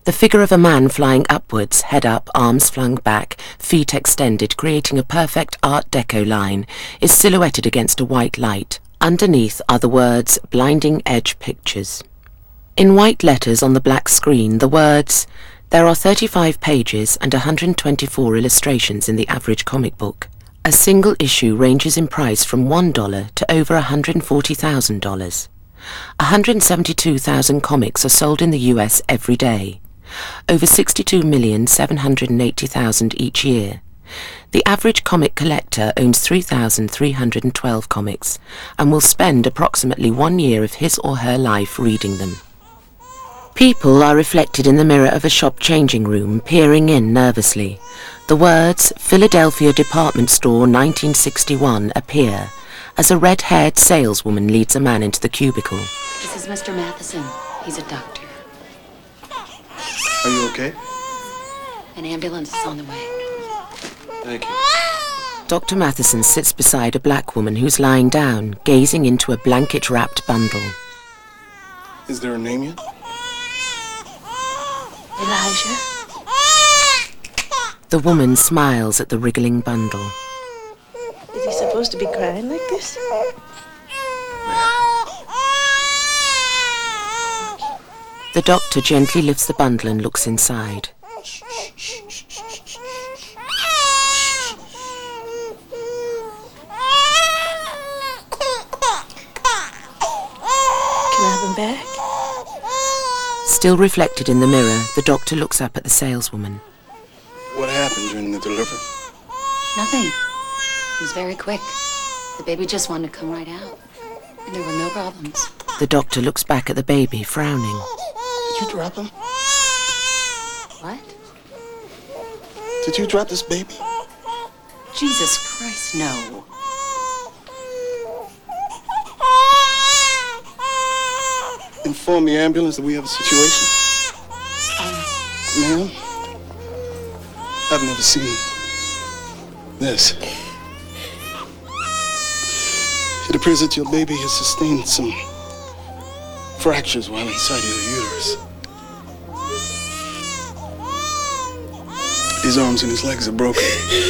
The figure of a man flying upwards, head up, arms flung back, feet extended, creating a perfect Art Deco line, is silhouetted against a white light. Underneath are the words, Blinding Edge Pictures. In white letters on the black screen, the words, there are 35 pages and 124 illustrations in the average comic book. A single issue ranges in price from $1 to over $140,000. 172,000 comics are sold in the US every day. Over 62,780,000 each year. The average comic collector owns 3,312 comics and will spend approximately 1 year of his or her life reading them. People are reflected in the mirror of a shop changing room, peering in nervously. The words Philadelphia Department Store 1961 appear as a red-haired saleswoman leads a man into the cubicle. This is Mr. Matheson. He's a doctor. Are you okay? An ambulance is on the way. Thank you. Dr. Matheson sits beside a black woman who's lying down, gazing into a blanket-wrapped bundle. Is there a name yet? Elijah. The woman smiles at the wriggling bundle. Is he supposed to be crying like this? The doctor gently lifts the bundle and looks inside. Can I have him back? Still reflected in the mirror, the doctor looks up at the saleswoman. What happened during the delivery? Nothing. It was very quick. The baby just wanted to come right out. And there were no problems. The doctor looks back at the baby, frowning. Did you drop him? What? Did you drop this baby? Jesus Christ, no. Inform the ambulance that we have a situation. Ma'am, I've never seen this. It appears that your baby has sustained some fractures while inside your uterus. His arms and his legs are broken.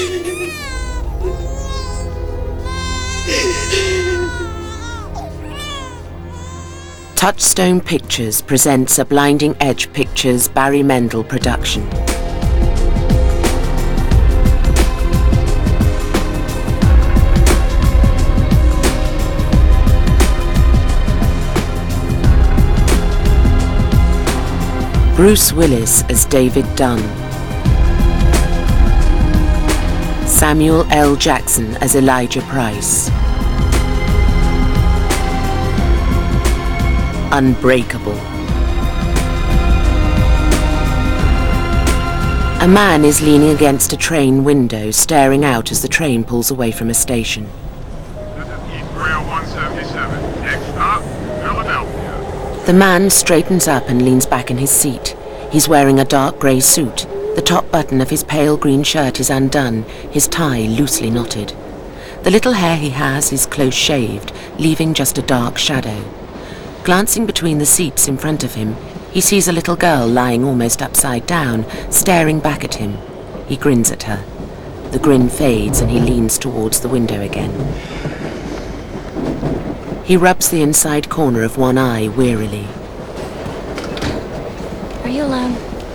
Touchstone Pictures presents a Blinding Edge Pictures Barry Mendel production. Bruce Willis as David Dunn. Samuel L. Jackson as Elijah Price. Unbreakable. A man is leaning against a train window, staring out as the train pulls away from a station. This is East Rail 177. Next stop, Philadelphia. The man straightens up and leans back in his seat. He's wearing a dark grey suit. The top button of his pale green shirt is undone, his tie loosely knotted. The little hair he has is close shaved, leaving just a dark shadow. Glancing between the seats in front of him, he sees a little girl lying almost upside down, staring back at him. He grins at her. The grin fades and he leans towards the window again. He rubs the inside corner of one eye wearily. Are you alone?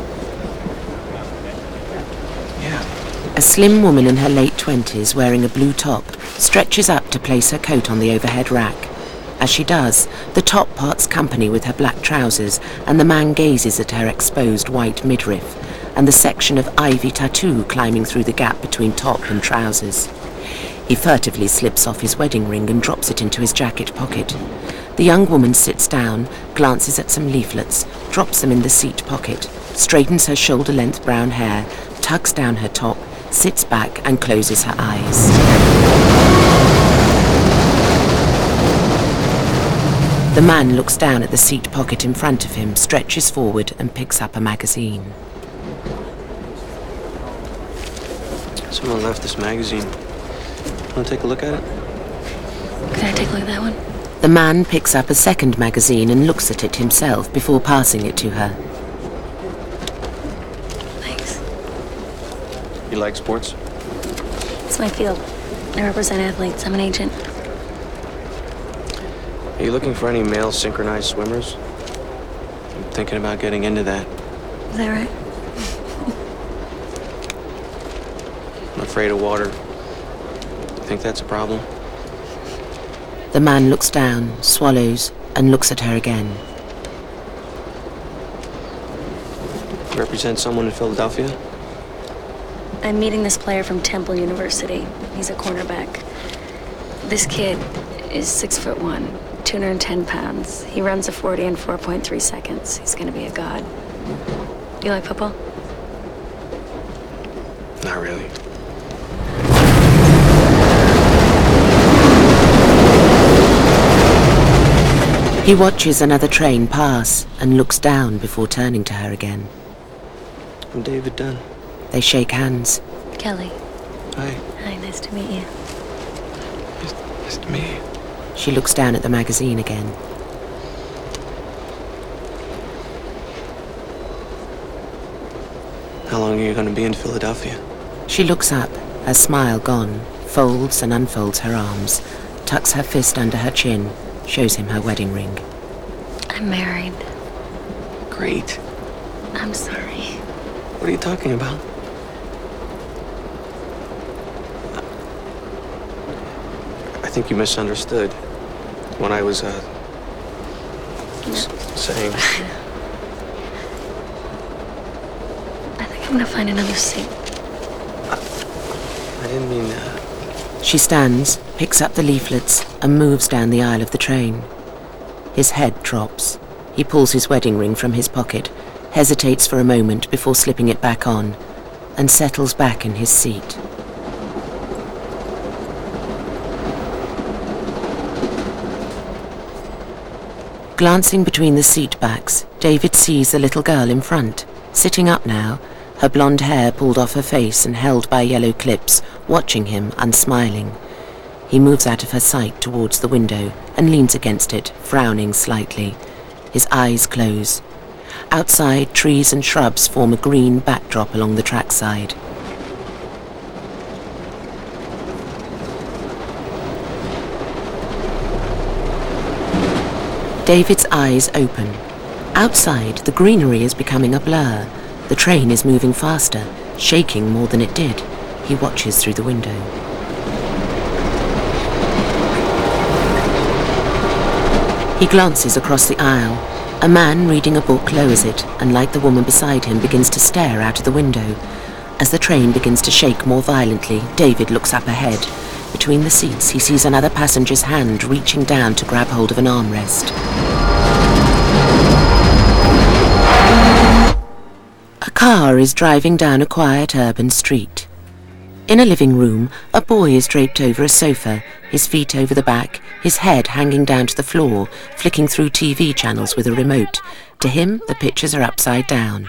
Yeah. A slim woman in her late 20s, wearing a blue top, stretches up to place her coat on the overhead rack. As she does, the top parts company with her black trousers, and the man gazes at her exposed white midriff, and the section of ivy tattoo climbing through the gap between top and trousers. He furtively slips off his wedding ring and drops it into his jacket pocket. The young woman sits down, glances at some leaflets, drops them in the seat pocket, straightens her shoulder-length brown hair, tucks down her top, sits back and closes her eyes. The man looks down at the seat pocket in front of him, stretches forward and picks up a magazine. Someone left this magazine. Want to take a look at it? Can I take a look at that one? The man picks up a second magazine and looks at it himself before passing it to her. You like sports? It's my field. I represent athletes. I'm an agent. Are you looking for any male synchronized swimmers? I'm thinking about getting into that. Is that right? I'm afraid of water. Think that's a problem? The man looks down, swallows, and looks at her again. You represent someone in Philadelphia? I'm meeting this player from Temple University. He's a cornerback. This kid is 6'1", 210 pounds. He runs a 40 in 4.3 seconds. He's gonna be a god. Do you like football? Not really. He watches another train pass and looks down before turning to her again. I'm David Dunn. They shake hands. Kelly. Hi. Hi, nice to meet you. Nice to meet you. She looks down at the magazine again. How long are you going to be in Philadelphia? She looks up, her smile gone, folds and unfolds her arms, tucks her fist under her chin, shows him her wedding ring. I'm married. Great. I'm sorry. What are you talking about? I think you misunderstood when I was, saying... I think I'm gonna find another seat. I didn't mean... She stands, picks up the leaflets, and moves down the aisle of the train. His head drops. He pulls his wedding ring from his pocket, hesitates for a moment before slipping it back on, and settles back in his seat. Glancing between the seat backs, David sees the little girl in front, sitting up now, her blonde hair pulled off her face and held by yellow clips, watching him, unsmiling. He moves out of her sight towards the window and leans against it, frowning slightly. His eyes close. Outside, trees and shrubs form a green backdrop along the trackside. David's eyes open. Outside, the greenery is becoming a blur. The train is moving faster, shaking more than it did. He watches through the window. He glances across the aisle. A man reading a book lowers it, and like the woman beside him, begins to stare out of the window. As the train begins to shake more violently, David looks up ahead. Between the seats, he sees another passenger's hand reaching down to grab hold of an armrest. A car is driving down a quiet urban street. In a living room, a boy is draped over a sofa, his feet over the back, his head hanging down to the floor, flicking through TV channels with a remote. To him, the pictures are upside down.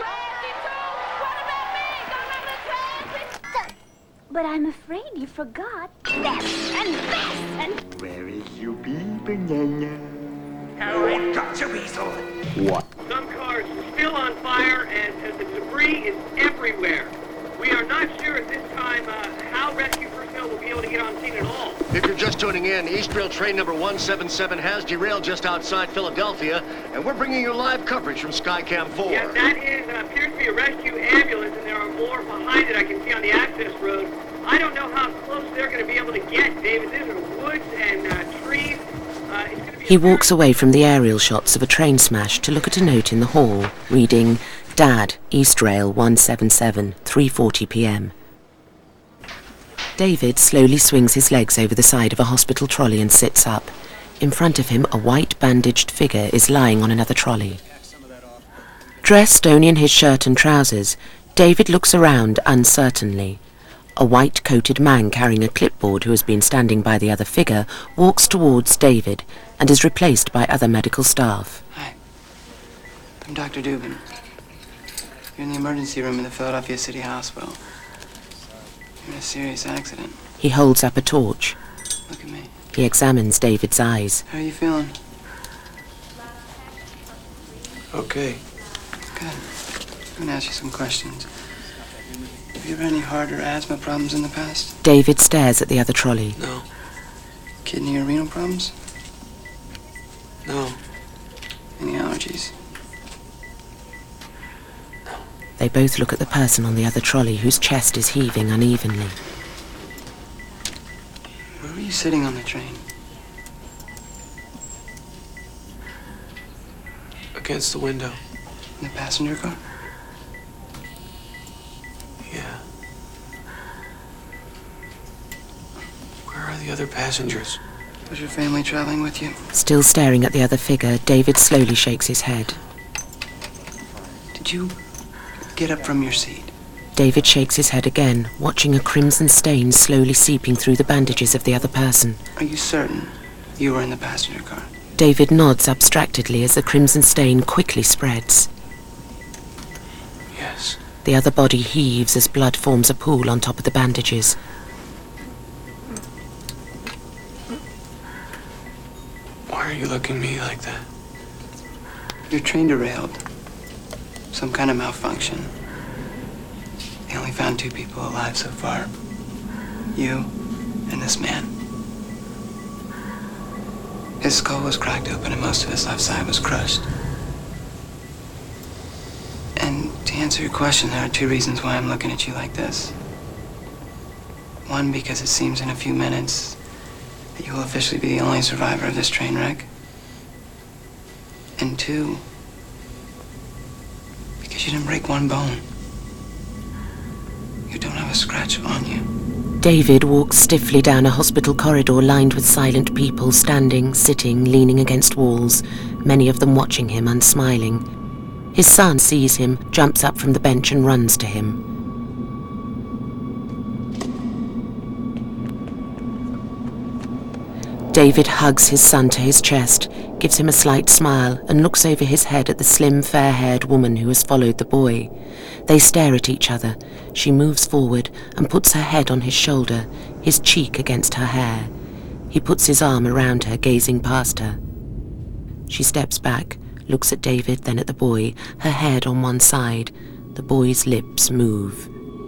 But I'm afraid you forgot this and this and... Where is your banana? Harold, got your weasel. What? Some cars are still on fire and the debris is everywhere. We are not sure at this time how rescue personnel will be able to get on scene at all. If you're just tuning in, East Rail train number 177 has derailed just outside Philadelphia, and we're bringing you live coverage from Skycam 4. Yeah, that appears to be a rescue ambulance, and there are more behind it I can see on the access road. I don't know how close they're going to be able to get, David. These are woods and trees. He walks away from the aerial shots of a train smash to look at a note in the hall, reading, Dad, East Rail 177, 3:40 p.m. David slowly swings his legs over the side of a hospital trolley and sits up. In front of him, a white bandaged figure is lying on another trolley. Dressed only in his shirt and trousers, David looks around uncertainly. A white-coated man carrying a clipboard who has been standing by the other figure walks towards David and is replaced by other medical staff. Hi. I'm Dr. Dubin. You're in the emergency room in the Philadelphia City Hospital. You're in a serious accident. He holds up a torch. Look at me. He examines David's eyes. How are you feeling? Okay. Good. I'm gonna ask you some questions. Have you ever had any heart or asthma problems in the past? David stares at the other trolley. No. Kidney or renal problems? No. Any allergies? They both look at the person on the other trolley whose chest is heaving unevenly. Where were you sitting on the train? Against the window. In the passenger car? Yeah. Where are the other passengers? Was your family traveling with you? Still staring at the other figure, David slowly shakes his head. Did you get up from your seat? David shakes his head again, watching a crimson stain slowly seeping through the bandages of the other person. Are you certain you were in the passenger car? David nods abstractedly as the crimson stain quickly spreads. Yes. The other body heaves as blood forms a pool on top of the bandages. Why are you looking at me like that? Your train derailed. Some kind of malfunction. They only found 2 people alive so far. You and this man. His skull was cracked open and most of his left side was crushed. And to answer your question, there are 2 reasons why I'm looking at you like this. One, because it seems in a few minutes that you will officially be the only survivor of this train wreck. And 2, because you didn't break 1 bone. You don't have a scratch on you. David walks stiffly down a hospital corridor lined with silent people standing, sitting, leaning against walls, many of them watching him unsmiling. His son sees him, jumps up from the bench and runs to him. David hugs his son to his chest, gives him a slight smile, and looks over his head at the slim, fair-haired woman who has followed the boy. They stare at each other. She moves forward and puts her head on his shoulder, his cheek against her hair. He puts his arm around her, gazing past her. She steps back, looks at David, then at the boy, her head on one side. The boy's lips move.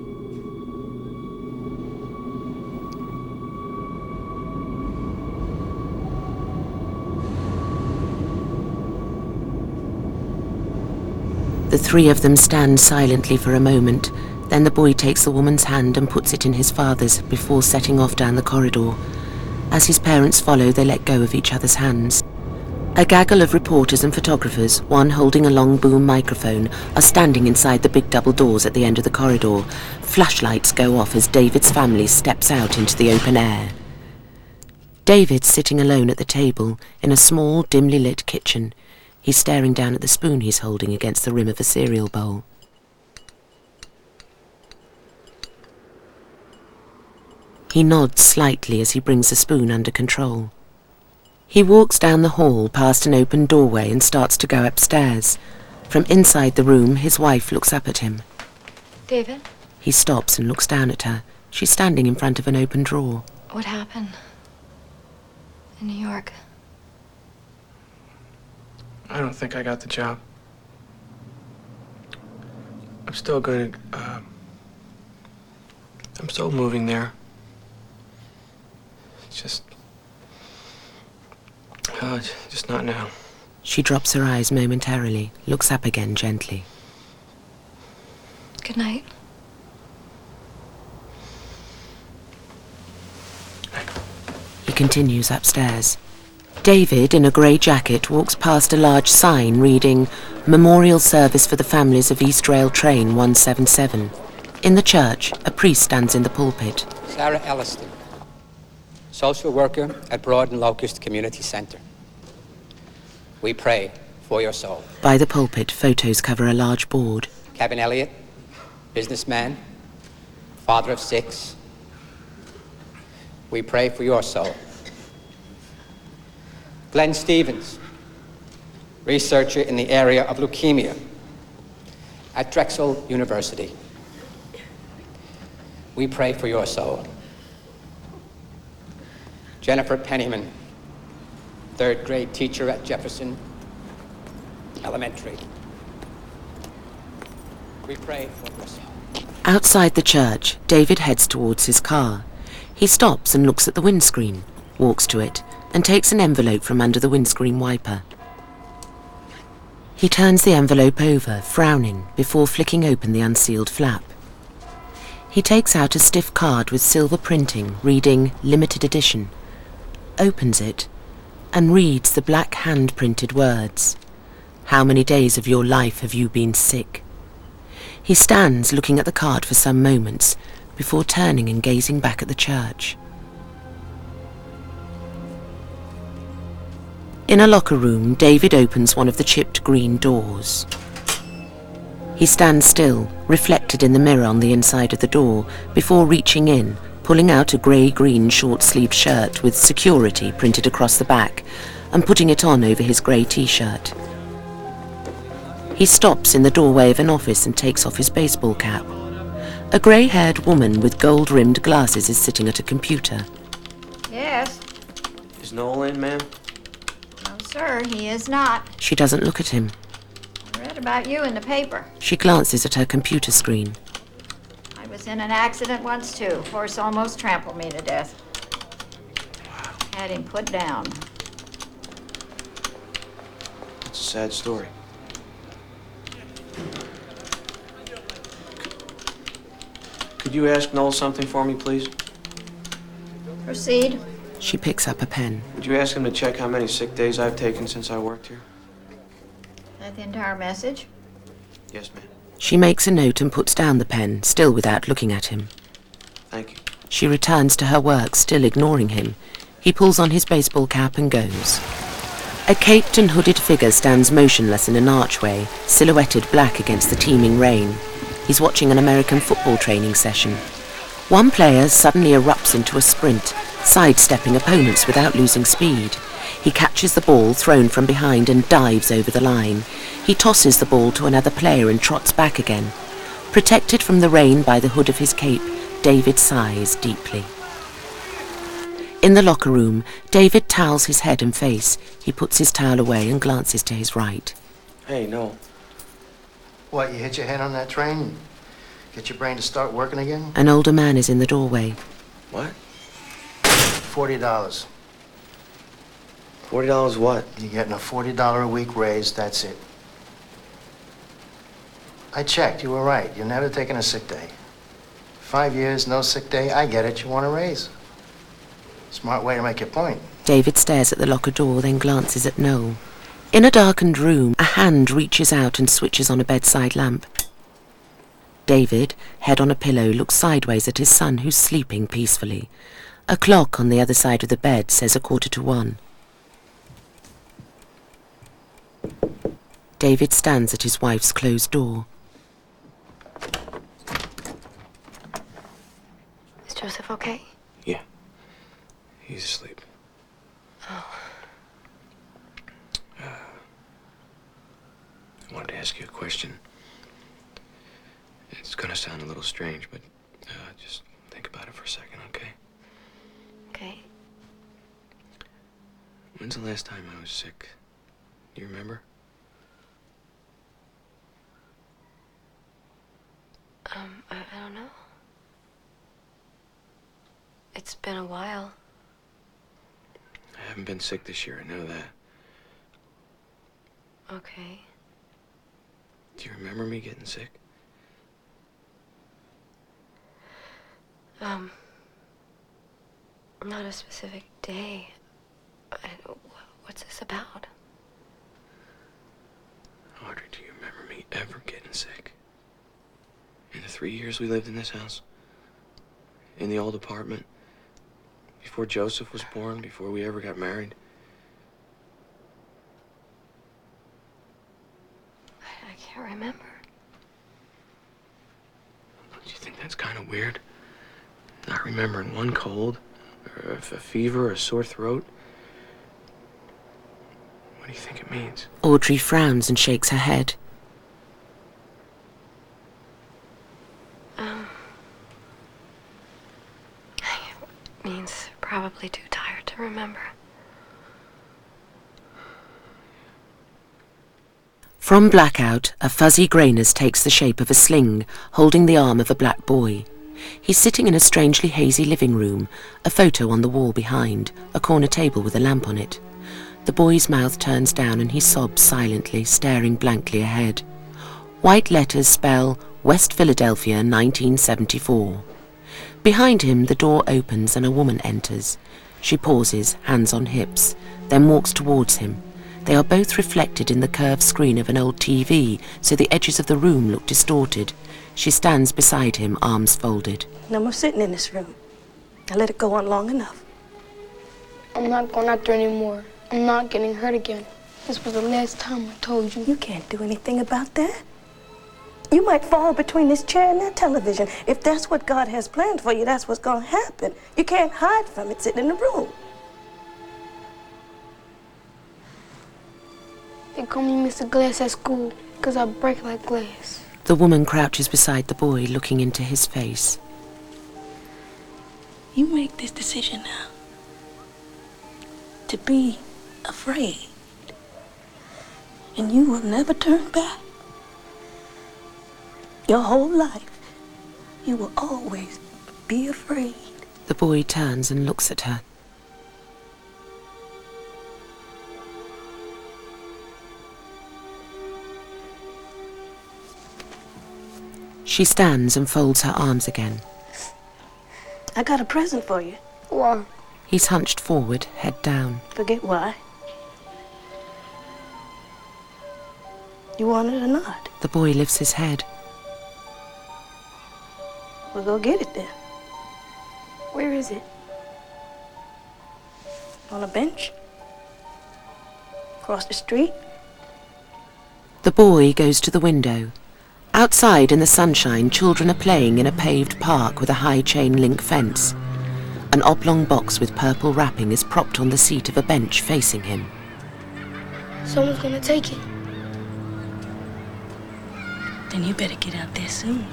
The 3 of them stand silently for a moment. Then the boy takes the woman's hand and puts it in his father's before setting off down the corridor. As his parents follow, they let go of each other's hands. A gaggle of reporters and photographers, one holding a long boom microphone, are standing inside the big double doors at the end of the corridor. Flashlights go off as David's family steps out into the open air. David's sitting alone at the table in a small, dimly lit kitchen. He's staring down at the spoon he's holding against the rim of a cereal bowl. He nods slightly as he brings the spoon under control. He walks down the hall past an open doorway and starts to go upstairs. From inside the room, his wife looks up at him. David? He stops and looks down at her. She's standing in front of an open drawer. What happened? In New York? I don't think I got the job. I'm still going to, I'm still moving there. It's just not now. She drops her eyes momentarily, looks up again gently. Good night. He continues upstairs. David, in a grey jacket, walks past a large sign reading Memorial Service for the Families of East Rail Train 177. In the church, a priest stands in the pulpit. Sarah Elliston, social worker at Broad and Locust Community Center. We pray for your soul. By the pulpit, photos cover a large board. Kevin Elliott, businessman, father of 6. We pray for your soul. Glenn Stevens, researcher in the area of leukemia at Drexel University. We pray for your soul. Jennifer Pennyman, 3rd grade teacher at Jefferson Elementary. We pray for your soul. Outside the church, David heads towards his car. He stops and looks at the windscreen, walks to it, and takes an envelope from under the windscreen wiper. He turns the envelope over, frowning, before flicking open the unsealed flap. He takes out a stiff card with silver printing, reading Limited Edition, opens it, and reads the black hand-printed words. How many days of your life have you been sick? He stands looking at the card for some moments, before turning and gazing back at the church. In a locker room, David opens one of the chipped green doors. He stands still, reflected in the mirror on the inside of the door, before reaching in, pulling out a grey-green short-sleeved shirt with security printed across the back, and putting it on over his grey t-shirt. He stops in the doorway of an office and takes off his baseball cap. A grey-haired woman with gold-rimmed glasses is sitting at a computer. Yes. Is Noel in, ma'am? No, sir, he is not. She doesn't look at him. I read about you in the paper. She glances at her computer screen. I was in an accident once, too. Horse almost trampled me to death. Had him put down. It's a sad story. Could you ask Noel something for me, please? Proceed. She picks up a pen. Would you ask him to check how many sick days I've taken since I worked here? That the entire message? Yes, ma'am. She makes a note and puts down the pen, still without looking at him. Thank you. She returns to her work, still ignoring him. He pulls on his baseball cap and goes. A caped and hooded figure stands motionless in an archway, silhouetted black against the teeming rain. He's watching an American football training session. One player suddenly erupts into a sprint, sidestepping opponents without losing speed. He catches the ball thrown from behind and dives over the line. He tosses the ball to another player and trots back again. Protected from the rain by the hood of his cape, David sighs deeply. In the locker room, David towels his head and face. He puts his towel away and glances to his right. Hey, Noel. What, you hit your head on that train? Get your brain to start working again? An older man is in the doorway. What? $40. $40 what? You're getting a $40 a week raise, that's it. I checked, you were right. You're never taking a sick day. 5 years, no sick day, I get it, you want a raise. Smart way to make your point. David stares at the locker door, then glances at Noel. In a darkened room, a hand reaches out and switches on a bedside lamp. David, head on a pillow, looks sideways at his son, who's sleeping peacefully. A clock on the other side of the bed says 1:45. David stands at his wife's closed door. Is Joseph okay? Yeah. He's asleep. Oh. I wanted to ask you a question. It's gonna sound a little strange, but just think about it for a second, okay? Okay. When's the last time I was sick? Do you remember? I don't know. It's been a while. I haven't been sick this year, I know that. Okay. Do you remember me getting sick? Not a specific day. What's this about? Audrey, do you remember me ever getting sick? In the 3 years we lived in this house? In the old apartment? Before Joseph was born? Before we ever got married? I can't remember. Don't you think that's kind of weird? Not remembering one cold, or a fever, or a sore throat? What do you think it means? Audrey frowns and shakes her head. It means probably too tired to remember. From blackout, a fuzzy greyness takes the shape of a sling, holding the arm of a black boy. He's sitting in a strangely hazy living room, a photo on the wall behind, a corner table with a lamp on it. The boy's mouth turns down and he sobs silently, staring blankly ahead. White letters spell West Philadelphia, 1974. Behind him, the door opens and a woman enters. She pauses, hands on hips, then walks towards him. They are both reflected in the curved screen of an old TV, so the edges of the room look distorted. She stands beside him, arms folded. No more sitting in this room. I let it go on long enough. I'm not going out there anymore. I'm not getting hurt again. This was the last time I told you. You can't do anything about that. You might fall between this chair and that television. If that's what God has planned for you, that's what's going to happen. You can't hide from it sitting in the room. They call me Mr. Glass at school because I break like glass. The woman crouches beside the boy, looking into his face. You make this decision now. To be afraid. And you will never turn back. Your whole life, you will always be afraid. The boy turns and looks at her. She stands and folds her arms again. I got a present for you. Why? He's hunched forward, head down. Forget why. You want it or not? The boy lifts his head. We'll go get it then. Where is it? On a bench. Across the street. The boy goes to the window. Outside in the sunshine, children are playing in a paved park with a high chain link fence. An oblong box with purple wrapping is propped on the seat of a bench facing him. Someone's gonna take it. Then you better get out there soon.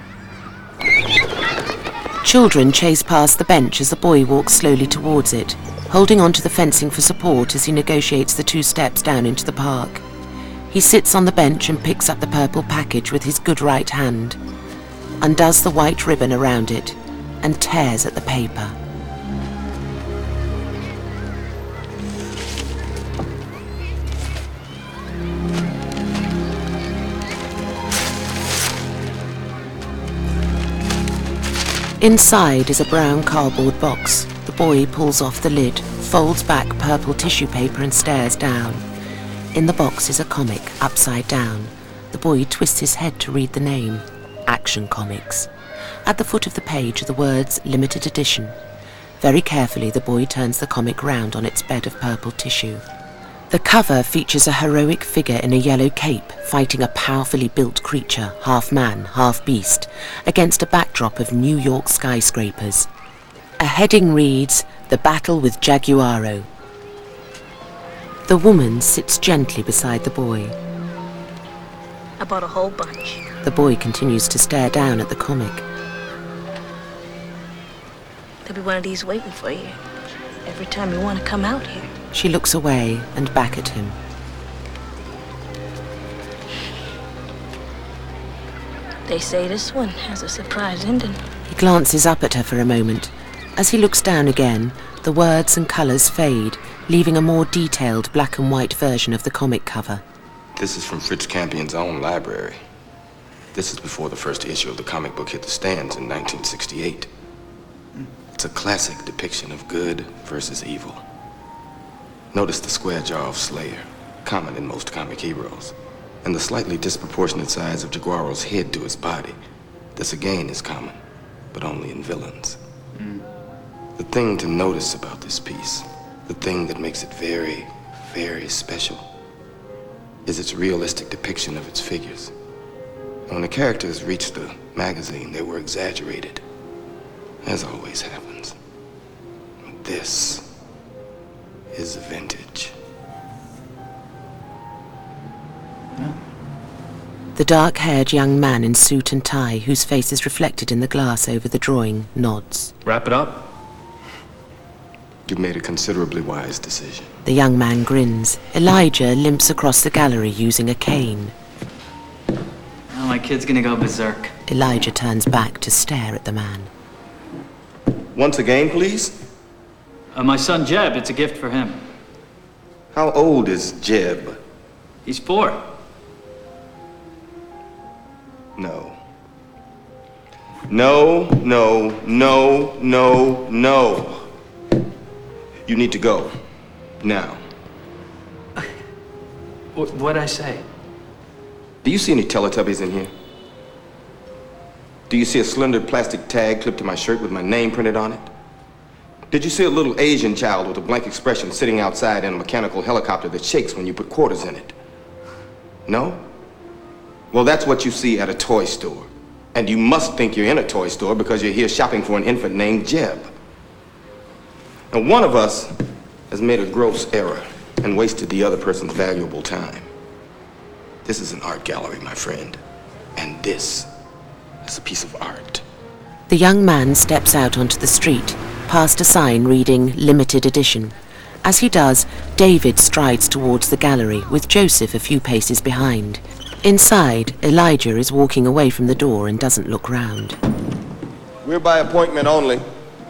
Children chase past the bench as the boy walks slowly towards it, holding onto the fencing for support as he negotiates the 2 steps down into the park. He sits on the bench and picks up the purple package with his good right hand, undoes the white ribbon around it, and tears at the paper. Inside is a brown cardboard box. The boy pulls off the lid, folds back purple tissue paper and stares down. In the box is a comic, upside down. The boy twists his head to read the name, Action Comics. At the foot of the page are the words Limited Edition. Very carefully, the boy turns the comic round on its bed of purple tissue. The cover features a heroic figure in a yellow cape fighting a powerfully built creature, half man, half beast, against a backdrop of New York skyscrapers. A heading reads, The Battle with Jaguaro. The woman sits gently beside the boy. I bought a whole bunch. The boy continues to stare down at the comic. There'll be one of these waiting for you every time you want to come out here. She looks away and back at him. They say this one has a surprise ending. He glances up at her for a moment. As he looks down again, the words and colours fade, leaving a more detailed black and white version of the comic cover. This is from Fritz Campion's own library. This is before the first issue of the comic book hit the stands in 1968. It's a classic depiction of good versus evil. Notice the square jaw of Slayer, common in most comic heroes, and the slightly disproportionate size of Jaguaro's head to his body. This again is common, but only in villains. The thing to notice about this piece, the thing that makes it very, very special, is its realistic depiction of its figures. And when the characters reached the magazine, they were exaggerated, as always happens. This is vintage. The dark-haired young man in suit and tie, whose face is reflected in the glass over the drawing, nods. Wrap it up. You've made a considerably wise decision. The young man grins. Elijah limps across the gallery using a cane. Now my kid's gonna go berserk. Elijah turns back to stare at the man. Once again, please. My son Jeb, it's a gift for him. How old is Jeb? He's 4. No. No, no, no, no, no. You need to go. Now. What'd I say? Do you see any Teletubbies in here? Do you see a slender plastic tag clipped to my shirt with my name printed on it? Did you see a little Asian child with a blank expression sitting outside in a mechanical helicopter that shakes when you put quarters in it? No? Well, that's what you see at a toy store. And you must think you're in a toy store because you're here shopping for an infant named Jeb. Now, one of us has made a gross error and wasted the other person's valuable time. This is an art gallery, my friend. And this is a piece of art. The young man steps out onto the street, past a sign reading Limited Edition. As he does, David strides towards the gallery, with Joseph a few paces behind. Inside, Elijah is walking away from the door and doesn't look round. We're by appointment only.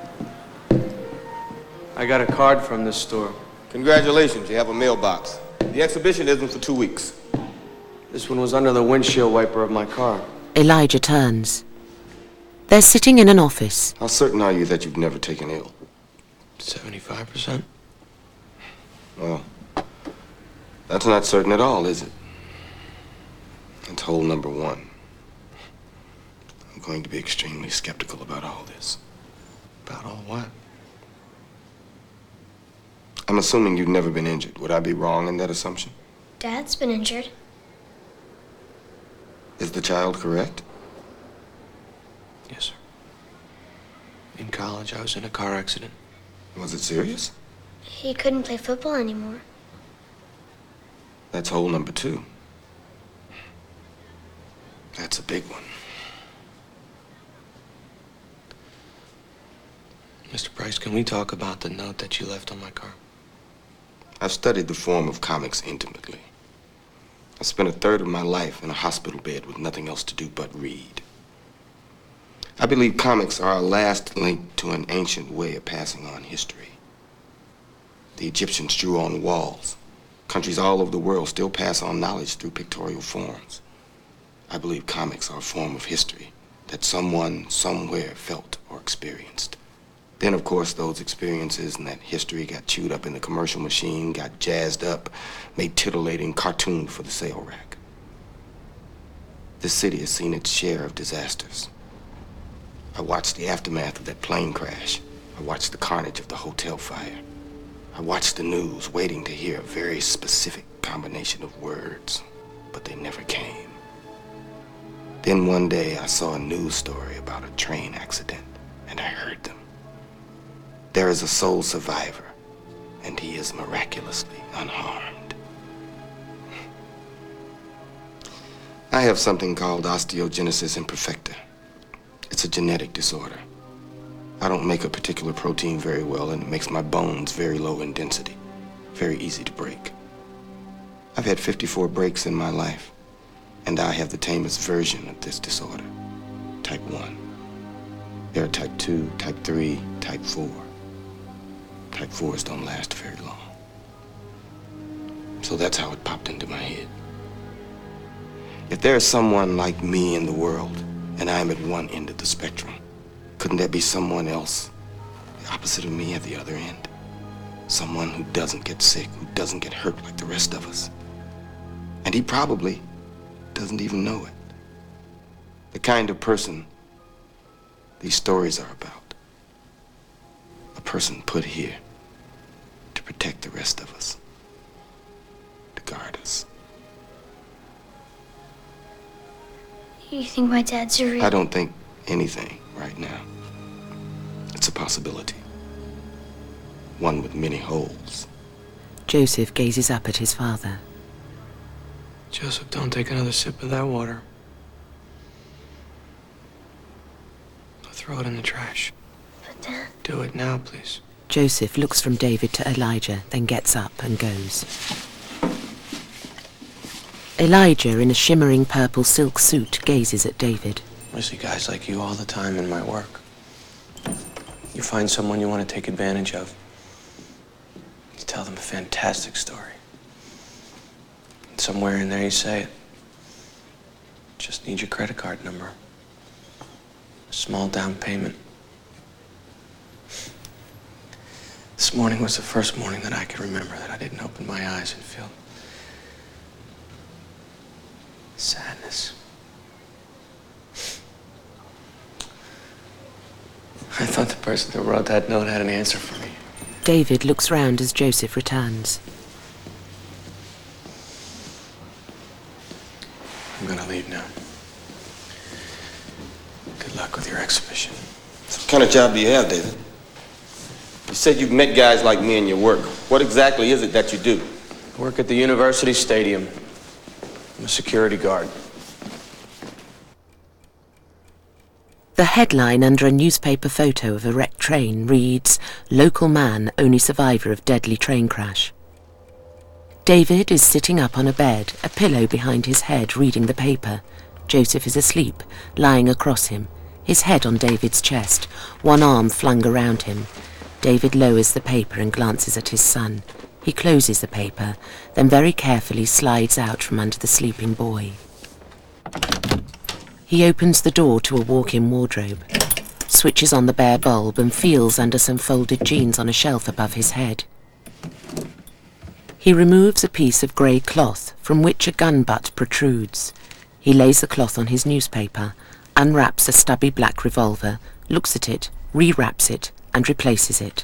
I got a card from this store. Congratulations, you have a mailbox. The exhibition isn't for 2 weeks. This one was under the windshield wiper of my car. Elijah turns. They're sitting in an office. How certain are you that you've never taken ill? 75%. Well, that's not certain at all, is it? That's hole number 1. I'm going to be extremely skeptical about all this. About all what? I'm assuming you've never been injured. Would I be wrong in that assumption? Dad's been injured. Is the child correct? Yes, sir. In college, I was in a car accident. Was it serious? He couldn't play football anymore. That's hole number 2. That's a big one. Mr. Price, can we talk about the note that you left on my car? I've studied the form of comics intimately. I spent a third of my life in a hospital bed with nothing else to do but read. I believe comics are our last link to an ancient way of passing on history. The Egyptians drew on walls. Countries all over the world still pass on knowledge through pictorial forms. I believe comics are a form of history that someone, somewhere felt or experienced. Then, of course, those experiences and that history got chewed up in the commercial machine, got jazzed up, made titillating cartoon for the sale rack. This city has seen its share of disasters. I watched the aftermath of that plane crash. I watched the carnage of the hotel fire. I watched the news, waiting to hear a very specific combination of words, but they never came. Then one day I saw a news story about a train accident, and I heard them. There is a sole survivor, and he is miraculously unharmed. I have something called osteogenesis imperfecta. It's a genetic disorder. I don't make a particular protein very well, and it makes my bones very low in density, very easy to break. I've had 54 breaks in my life, and I have the tamest version of this disorder, type 1. There are type 2, type 3, type 4. Type 4s don't last very long. So that's how it popped into my head. If there is someone like me in the world, and I'm at one end of the spectrum, couldn't there be someone else, the opposite of me at the other end? Someone who doesn't get sick, who doesn't get hurt like the rest of us. And he probably doesn't even know it. The kind of person these stories are about. A person put here to protect the rest of us, to guard us. You think my dad's a real... I don't think anything right now. It's a possibility. One with many holes. Joseph gazes up at his father. Joseph, don't take another sip of that water. I'll throw it in the trash. But Dad... Do it now, please. Joseph looks from David to Elijah, then gets up and goes. Elijah, in a shimmering purple silk suit, gazes at David. I see guys like you all the time in my work. You find someone you want to take advantage of. You tell them a fantastic story. And somewhere in there you say it. Just need your credit card number. A small down payment. This morning was the first morning that I could remember that I didn't open my eyes and feel sadness. I thought the person who wrote that note had an answer for me. David looks round as Joseph returns. I'm gonna leave now. Good luck with your exhibition. What kind of job do you have, David? You said you've met guys like me in your work. What exactly is it that you do? I work at the university stadium. I'm a security guard. The headline under a newspaper photo of a wrecked train reads, "Local man, only survivor of deadly train crash." David is sitting up on a bed, a pillow behind his head, reading the paper. Joseph is asleep, lying across him, his head on David's chest, one arm flung around him. David lowers the paper and glances at his son. He closes the paper, then very carefully slides out from under the sleeping boy. He opens the door to a walk-in wardrobe, switches on the bare bulb and feels under some folded jeans on a shelf above his head. He removes a piece of grey cloth from which a gun butt protrudes. He lays the cloth on his newspaper, unwraps a stubby black revolver, looks at it, rewraps it and replaces it.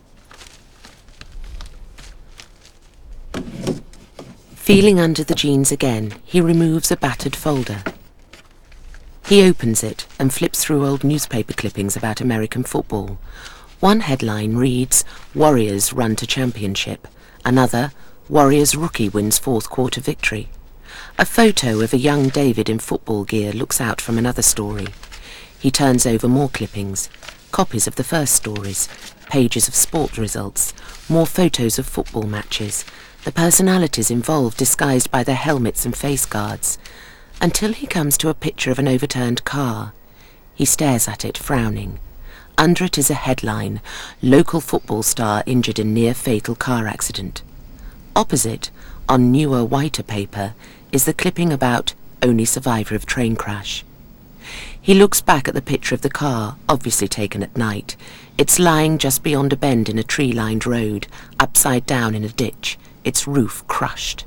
Feeling under the jeans again, he removes a battered folder. He opens it and flips through old newspaper clippings about American football. One headline reads, "Warriors run to championship." Another, "Warriors rookie wins fourth quarter victory." A photo of a young David in football gear looks out from another story. He turns over more clippings, copies of the first stories, pages of sport results, more photos of football matches, the personalities involved disguised by their helmets and face guards, until he comes to a picture of an overturned car. He stares at it, frowning. Under it is a headline, "Local football star injured in near-fatal car accident." Opposite, on newer, whiter paper, is the clipping about "Only survivor of train crash." He looks back at the picture of the car, obviously taken at night. It's lying just beyond a bend in a tree-lined road, upside down in a ditch, its roof crushed.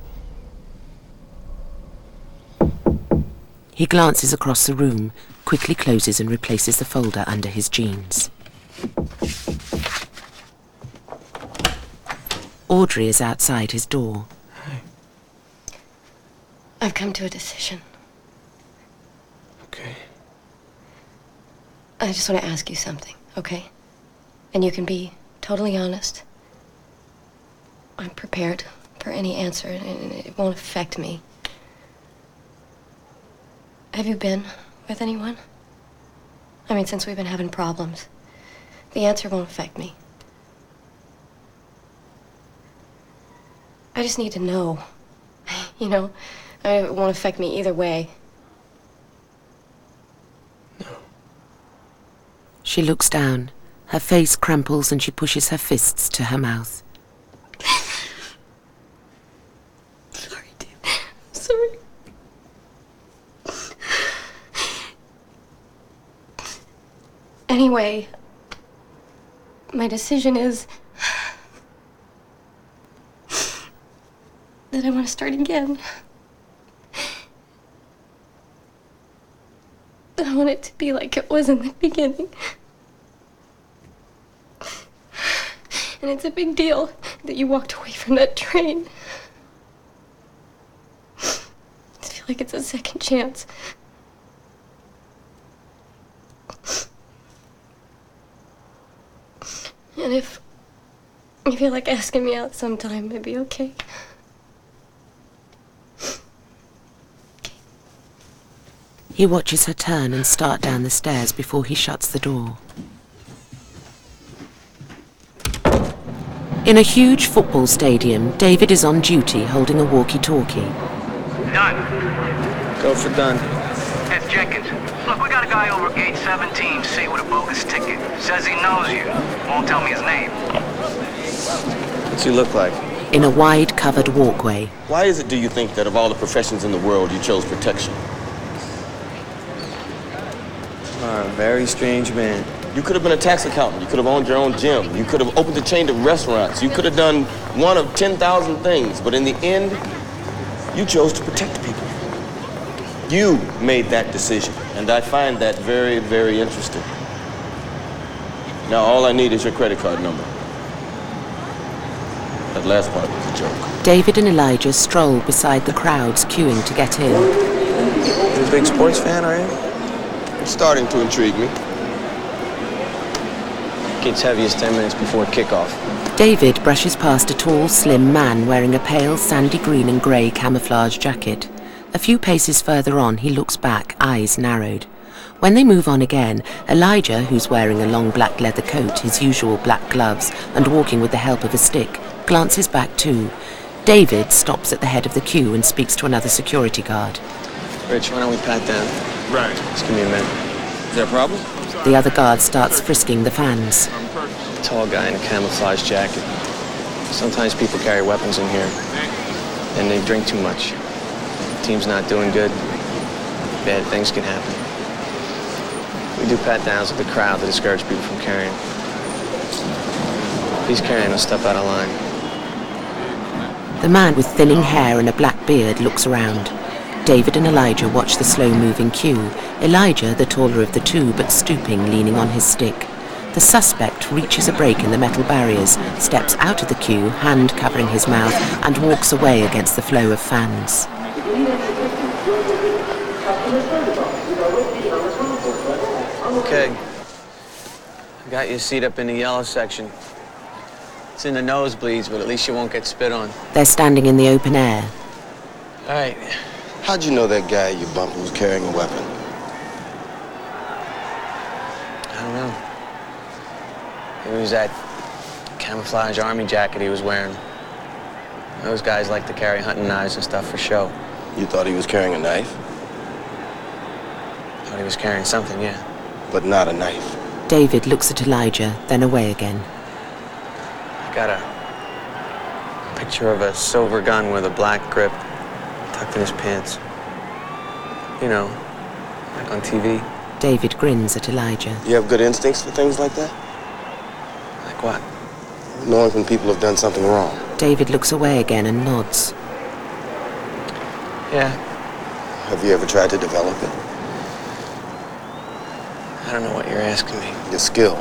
He glances across the room, quickly closes and replaces the folder under his jeans. Audrey is outside his door. I've come to a decision. Okay. I just want to ask you something, okay? And you can be totally honest. I'm prepared for any answer, and it won't affect me. Have you been with anyone? I mean, since we've been having problems. The answer won't affect me. I just need to know. You know, it won't affect me either way. She looks down. Her face crumples and she pushes her fists to her mouth. Sorry, Dave. Sorry. Anyway, my decision is that I want to start again. I want it to be like it was in the beginning. And it's a big deal that you walked away from that train. I feel like it's a second chance. And if you feel like asking me out sometime, it'd be okay. He watches her turn and start down the stairs before he shuts the door. In a huge football stadium, David is on duty holding a walkie-talkie. Done. Go for done. It's Jenkins. Look, we got a guy over at gate 17C with a bogus ticket. Says he knows you. Won't tell me his name. What's he look like? In a wide covered walkway. Why is it, do you think, that of all the professions in the world, you chose protection? You are a very strange man. You could have been a tax accountant. You could have owned your own gym. You could have opened a chain of restaurants. You could have done one of 10,000 things. But in the end, you chose to protect people. You made that decision. And I find that very, very interesting. Now, all I need is your credit card number. That last part was a joke. David and Elijah stroll beside the crowds queuing to get in. You a big sports fan, are you? It's starting to intrigue me. Gets heaviest 10 minutes before kickoff. David brushes past a tall, slim man wearing a pale sandy green and grey camouflage jacket. A few paces further on, he looks back, eyes narrowed. When they move on again, Elijah, who's wearing a long black leather coat, his usual black gloves, and walking with the help of a stick, glances back too. David stops at the head of the queue and speaks to another security guard. Rich, why don't we pat down? Right. Just give me a minute. Is there a problem? The other guard starts frisking the fans. Tall guy in a camouflage jacket. Sometimes people carry weapons in here, and they drink too much. The team's not doing good. Bad things can happen. We do pat-downs with the crowd to discourage people from carrying. If he's carrying, he'll step out of line. The man with thinning hair and a black beard looks around. David and Elijah watch the slow-moving queue, Elijah the taller of the two but stooping, leaning on his stick. The suspect reaches a break in the metal barriers, steps out of the queue, hand covering his mouth, and walks away against the flow of fans. Okay. I got you a seat up in the yellow section. It's in the nosebleeds, but at least you won't get spit on. They're standing in the open air. All right. How'd you know that guy you bumped was carrying a weapon? I don't know. It was that camouflage army jacket he was wearing. Those guys like to carry hunting knives and stuff for show. You thought he was carrying a knife? Thought he was carrying something, yeah. But not a knife. David looks at Elijah, then away again. I got a picture of a silver gun with a black grip tucked in his pants. You know, like on TV. David grins at Elijah. You have good instincts for things like that? Like what? Knowing when people have done something wrong. David looks away again and nods. Yeah. Have you ever tried to develop it? I don't know what you're asking me. Your skill.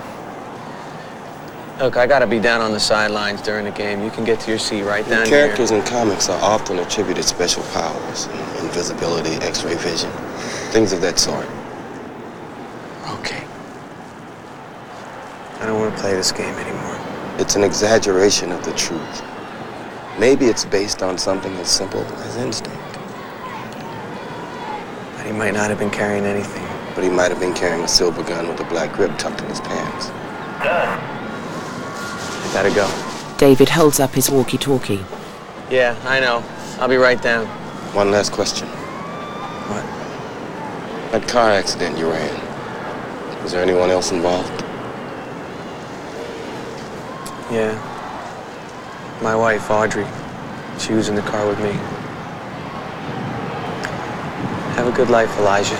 Look, I gotta be down on the sidelines during the game. You can get to your seat right down here. Characters in comics are often attributed special powers, invisibility, X-ray vision, things of that sort. Okay. I don't want to play this game anymore. It's an exaggeration of the truth. Maybe it's based on something as simple as instinct. But he might not have been carrying anything. But he might have been carrying a silver gun with a black grip tucked in his pants. I gotta go. David holds up his walkie-talkie. Yeah, I know. I'll be right down. One last question. What? That car accident you were in, was there anyone else involved? Yeah. My wife, Audrey. She was in the car with me. Have a good life, Elijah.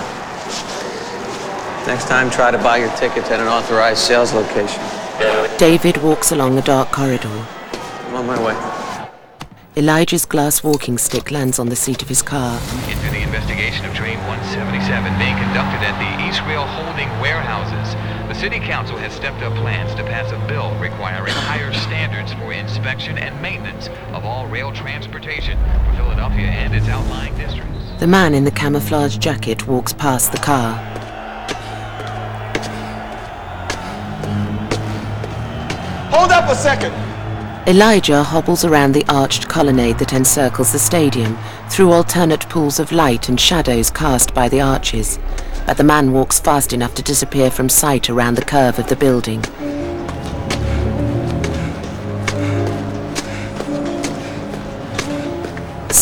Next time, try to buy your tickets at an authorized sales location. David walks along a dark corridor. I'm on my way. Elijah's glass walking stick lands on the seat of his car. Into the investigation of Train 177 being conducted at the East Rail holding warehouses, the City Council has stepped up plans to pass a bill requiring higher standards for inspection and maintenance of all rail transportation for Philadelphia and its outlying districts. The man in the camouflage jacket walks past the car. Hold up a second! Elijah hobbles around the arched colonnade that encircles the stadium, through alternate pools of light and shadows cast by the arches. But the man walks fast enough to disappear from sight around the curve of the building.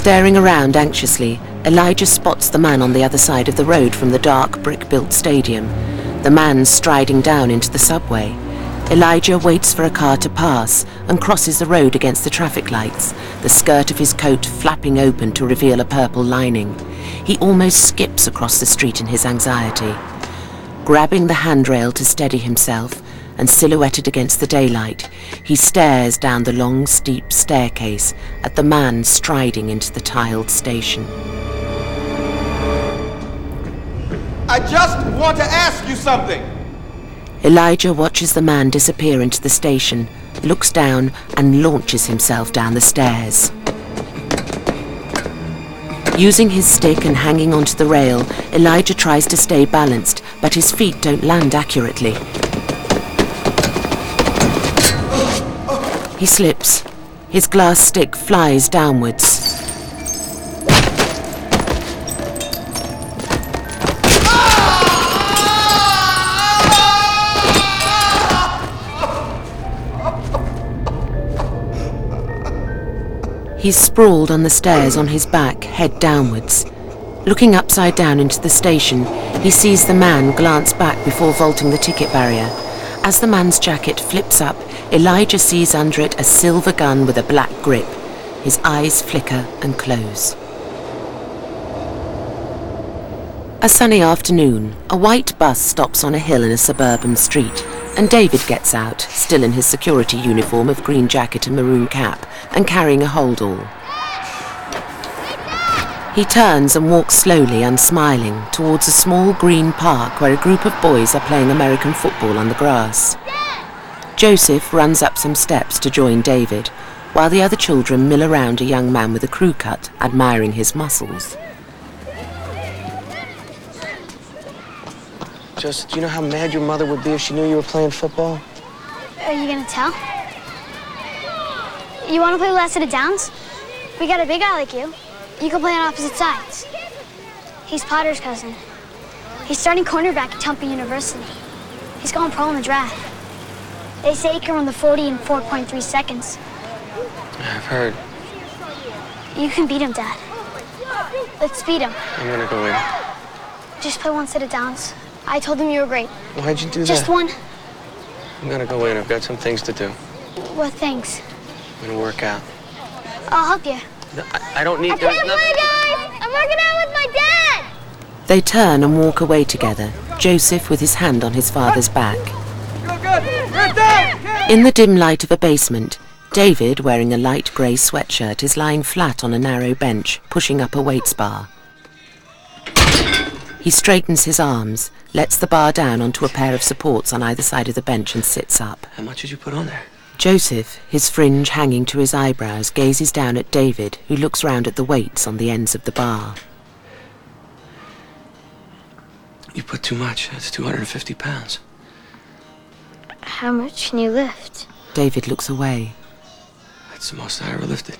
Staring around anxiously, Elijah spots the man on the other side of the road from the dark brick-built stadium. The man striding down into the subway. Elijah waits for a car to pass and crosses the road against the traffic lights, the skirt of his coat flapping open to reveal a purple lining. He almost skips across the street in his anxiety. Grabbing the handrail to steady himself and silhouetted against the daylight, he stares down the long, steep staircase at the man striding into the tiled station. I just want to ask you something. Elijah watches the man disappear into the station, looks down and launches himself down the stairs. Using his stick and hanging onto the rail, Elijah tries to stay balanced, but his feet don't land accurately. He slips. His glass stick flies downwards. He's sprawled on the stairs on his back, head downwards. Looking upside down into the station, he sees the man glance back before vaulting the ticket barrier. As the man's jacket flips up, Elijah sees under it a silver gun with a black grip. His eyes flicker and close. A sunny afternoon, a white bus stops on a hill in a suburban street, and David gets out, still in his security uniform of green jacket and maroon cap, and carrying a holdall. He turns and walks slowly and smiling towards a small green park where a group of boys are playing American football on the grass. Joseph runs up some steps to join David, while the other children mill around a young man with a crew cut, admiring his muscles. Joseph, do you know how mad your mother would be if she knew you were playing football? Are you gonna tell? You wanna play last of the downs? We got a big guy like you. You can play on opposite sides. He's Potter's cousin. He's starting cornerback at Temple University. He's going pro in the draft. They say he can run the 40 in 4.3 seconds. I've heard. You can beat him, Dad. Let's beat him. I'm gonna go in. Just play one set of downs. I told him you were great. Why'd you do that? Just one. I'm gonna go in. I've got some things to do. What things? I'm gonna work out. I'll help you. No, I don't need... I can't play, guys! I'm working out with my dad! They turn and walk away together, Joseph with his hand on his father's back. In the dim light of a basement, David, wearing a light grey sweatshirt, is lying flat on a narrow bench, pushing up a weights bar. He straightens his arms, lets the bar down onto a pair of supports on either side of the bench and sits up. How much did you put on there? Joseph, his fringe hanging to his eyebrows, gazes down at David, who looks round at the weights on the ends of the bar. You put too much. That's 250 pounds. How much can you lift? David looks away. That's the most I ever lifted.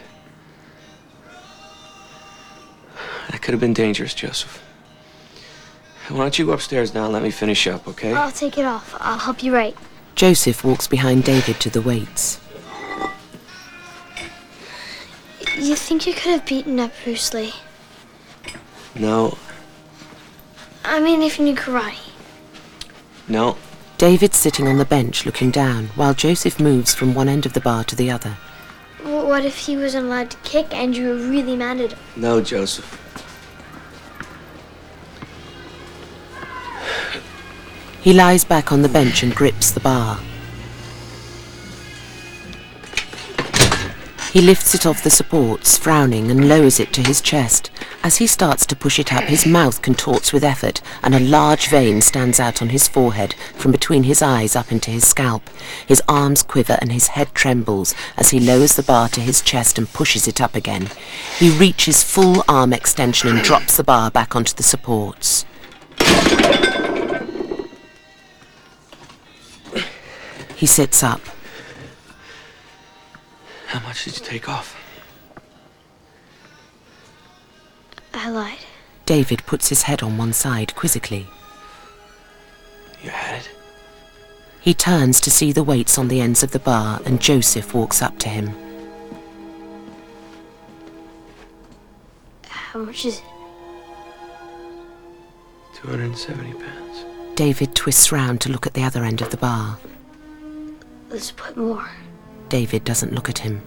That could have been dangerous, Joseph. Why don't you go upstairs now and let me finish up, okay? I'll take it off. I'll help you right. Joseph walks behind David to the weights. You think you could have beaten up Bruce Lee? No. I mean, if you knew karate. No. David's sitting on the bench looking down, while Joseph moves from one end of the bar to the other. What if he wasn't allowed to kick and you were really mad at him? No, Joseph. He lies back on the bench and grips the bar. He lifts it off the supports, frowning, and lowers it to his chest. As he starts to push it up, his mouth contorts with effort, and a large vein stands out on his forehead from between his eyes up into his scalp. His arms quiver and his head trembles as he lowers the bar to his chest and pushes it up again. He reaches full arm extension and drops the bar back onto the supports. He sits up. How much did you take off? I lied. David puts his head on one side quizzically. You had it? He turns to see the weights on the ends of the bar, and Joseph walks up to him. much is it? 270 pounds. David twists round to look at the other end of the bar. Let's put more. David doesn't look at him.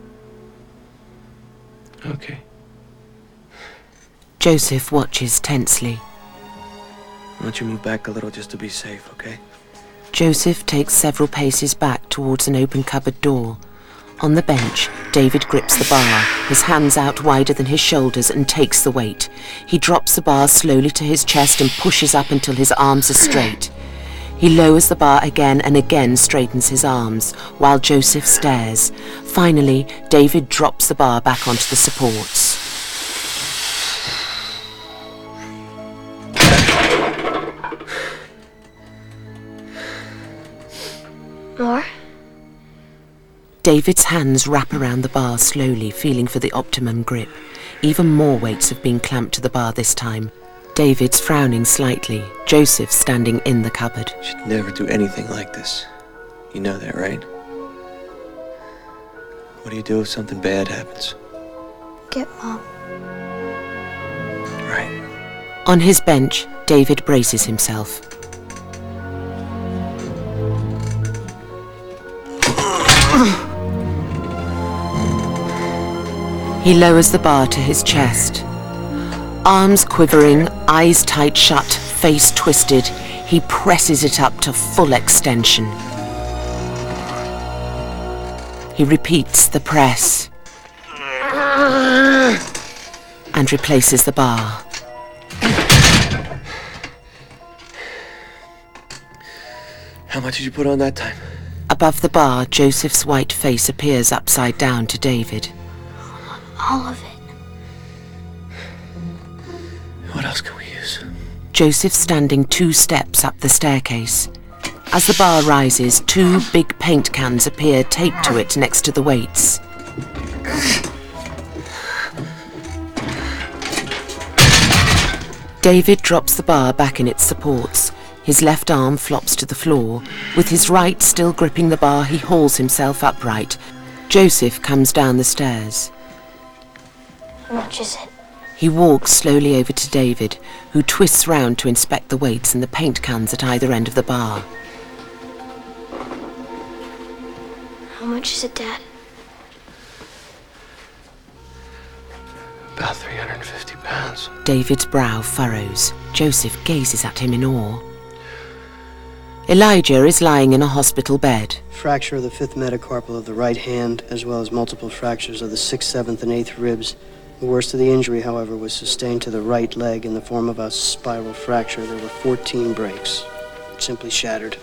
Okay. Joseph watches tensely. Why don't you move back a little just to be safe, okay? Joseph takes several paces back towards an open cupboard door. On the bench, David grips the bar, his hands out wider than his shoulders, and takes the weight. He drops the bar slowly to his chest and pushes up until his arms are straight. He lowers the bar again and again straightens his arms, while Joseph stares. Finally, David drops the bar back onto the supports. More? David's hands wrap around the bar slowly, feeling for the optimum grip. Even more weights have been clamped to the bar this time. David's frowning slightly. Joseph's standing in the cupboard. Should never do anything like this. You know that, right? What do you do if something bad happens? Get Mom. Right. On his bench, David braces himself. He lowers the bar to his chest. Arms quivering, eyes tight shut, face twisted, he presses it up to full extension. He repeats the press and replaces the bar. How much did you put on that time? Above the bar, Joseph's white face appears upside down to David. All of it. What else can we use? Joseph's standing 2 steps up the staircase. As the bar rises, 2 big paint cans appear taped to it next to the weights. David drops the bar back in its supports. His left arm flops to the floor. With his right still gripping the bar, he hauls himself upright. Joseph comes down the stairs. How much is it? He walks slowly over to David, who twists round to inspect the weights and the paint cans at either end of the bar. How much is it, Dad? About 350 pounds. David's brow furrows. Joseph gazes at him in awe. Elijah is lying in a hospital bed. Fracture of the 5th metacarpal of the right hand, as well as multiple fractures of the 6th, 7th, and 8th ribs. The worst of the injury, however, was sustained to the right leg in the form of a spiral fracture. There were 14 breaks. It simply shattered.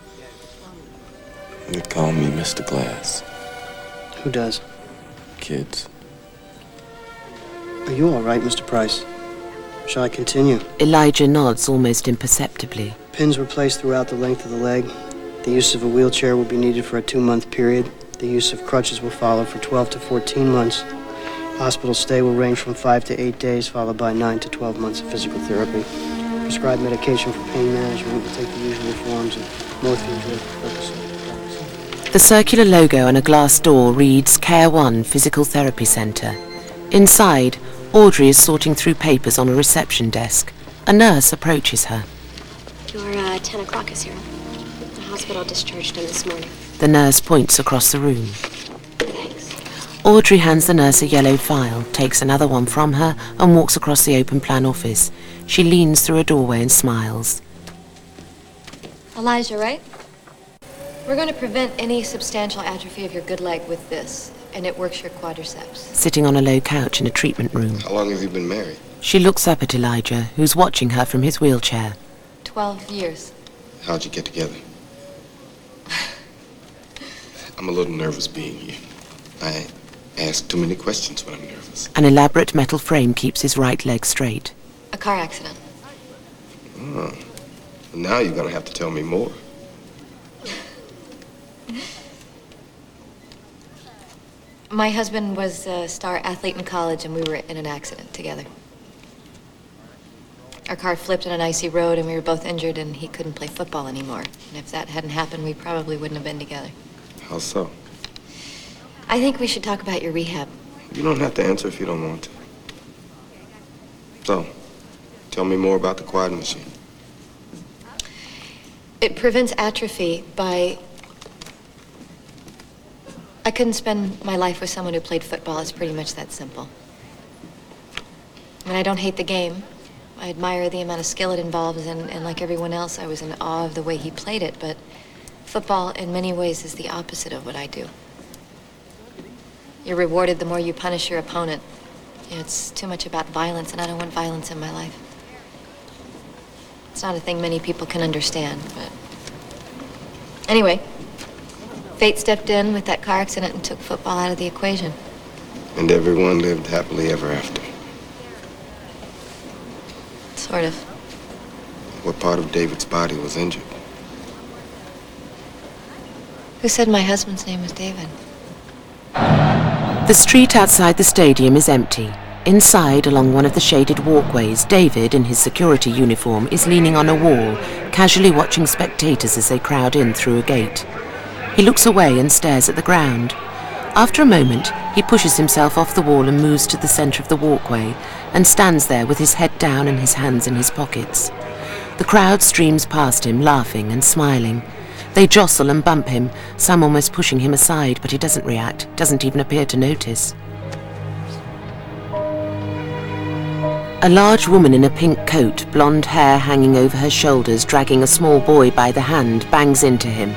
They call me Mr. Glass. Who does? Kids. Are you all right, Mr. Price? Shall I continue? Elijah nods almost imperceptibly. Pins were placed throughout the length of the leg. The use of a wheelchair will be needed for a 2-month period. The use of crutches will follow for 12 to 14 months. Hospital stay will range from 5 to 8 days, followed by 9 to 12 months of physical therapy. Prescribed medication for pain management will take the usual forms of morphine, drug, Percocet. The circular logo on a glass door reads Care One Physical Therapy Center. Inside, Audrey is sorting through papers on a reception desk. A nurse approaches her. Your 10 o'clock is here. The hospital discharged him this morning. The nurse points across the room. Audrey hands the nurse a yellow file, takes another one from her, and walks across the open plan office. She leans through a doorway and smiles. Elijah, right? We're going to prevent any substantial atrophy of your good leg with this, and it works your quadriceps. Sitting on a low couch in a treatment room. How long have you been married? She looks up at Elijah, who's watching her from his wheelchair. 12 years. How'd you get together? I'm a little nervous being here. I ask too many questions when I'm nervous. An elaborate metal frame keeps his right leg straight. A car accident. Oh. Now you're gonna have to tell me more. My husband was a star athlete in college, and we were in an accident together. Our car flipped on an icy road, and we were both injured, and he couldn't play football anymore. And if that hadn't happened, we probably wouldn't have been together. How so? I think we should talk about your rehab. You don't have to answer if you don't want to. So, tell me more about the quad machine. It prevents atrophy by... I couldn't spend my life with someone who played football. It's pretty much that simple. I mean, I don't hate the game. I admire the amount of skill it involves, and like everyone else, I was in awe of the way he played it, but football, in many ways, is the opposite of what I do. You're rewarded the more you punish your opponent. You know, it's too much about violence, and I don't want violence in my life. It's not a thing many people can understand, but... Anyway, fate stepped in with that car accident and took football out of the equation. And everyone lived happily ever after. Sort of. What part of David's body was injured? Who said my husband's name was David? The street outside the stadium is empty. Inside, along one of the shaded walkways, David, in his security uniform, is leaning on a wall, casually watching spectators as they crowd in through a gate. He looks away and stares at the ground. After a moment, he pushes himself off the wall and moves to the center of the walkway and stands there with his head down and his hands in his pockets. The crowd streams past him, laughing and smiling. They jostle and bump him, some almost pushing him aside, but he doesn't react, doesn't even appear to notice. A large woman in a pink coat, blonde hair hanging over her shoulders, dragging a small boy by the hand, bangs into him.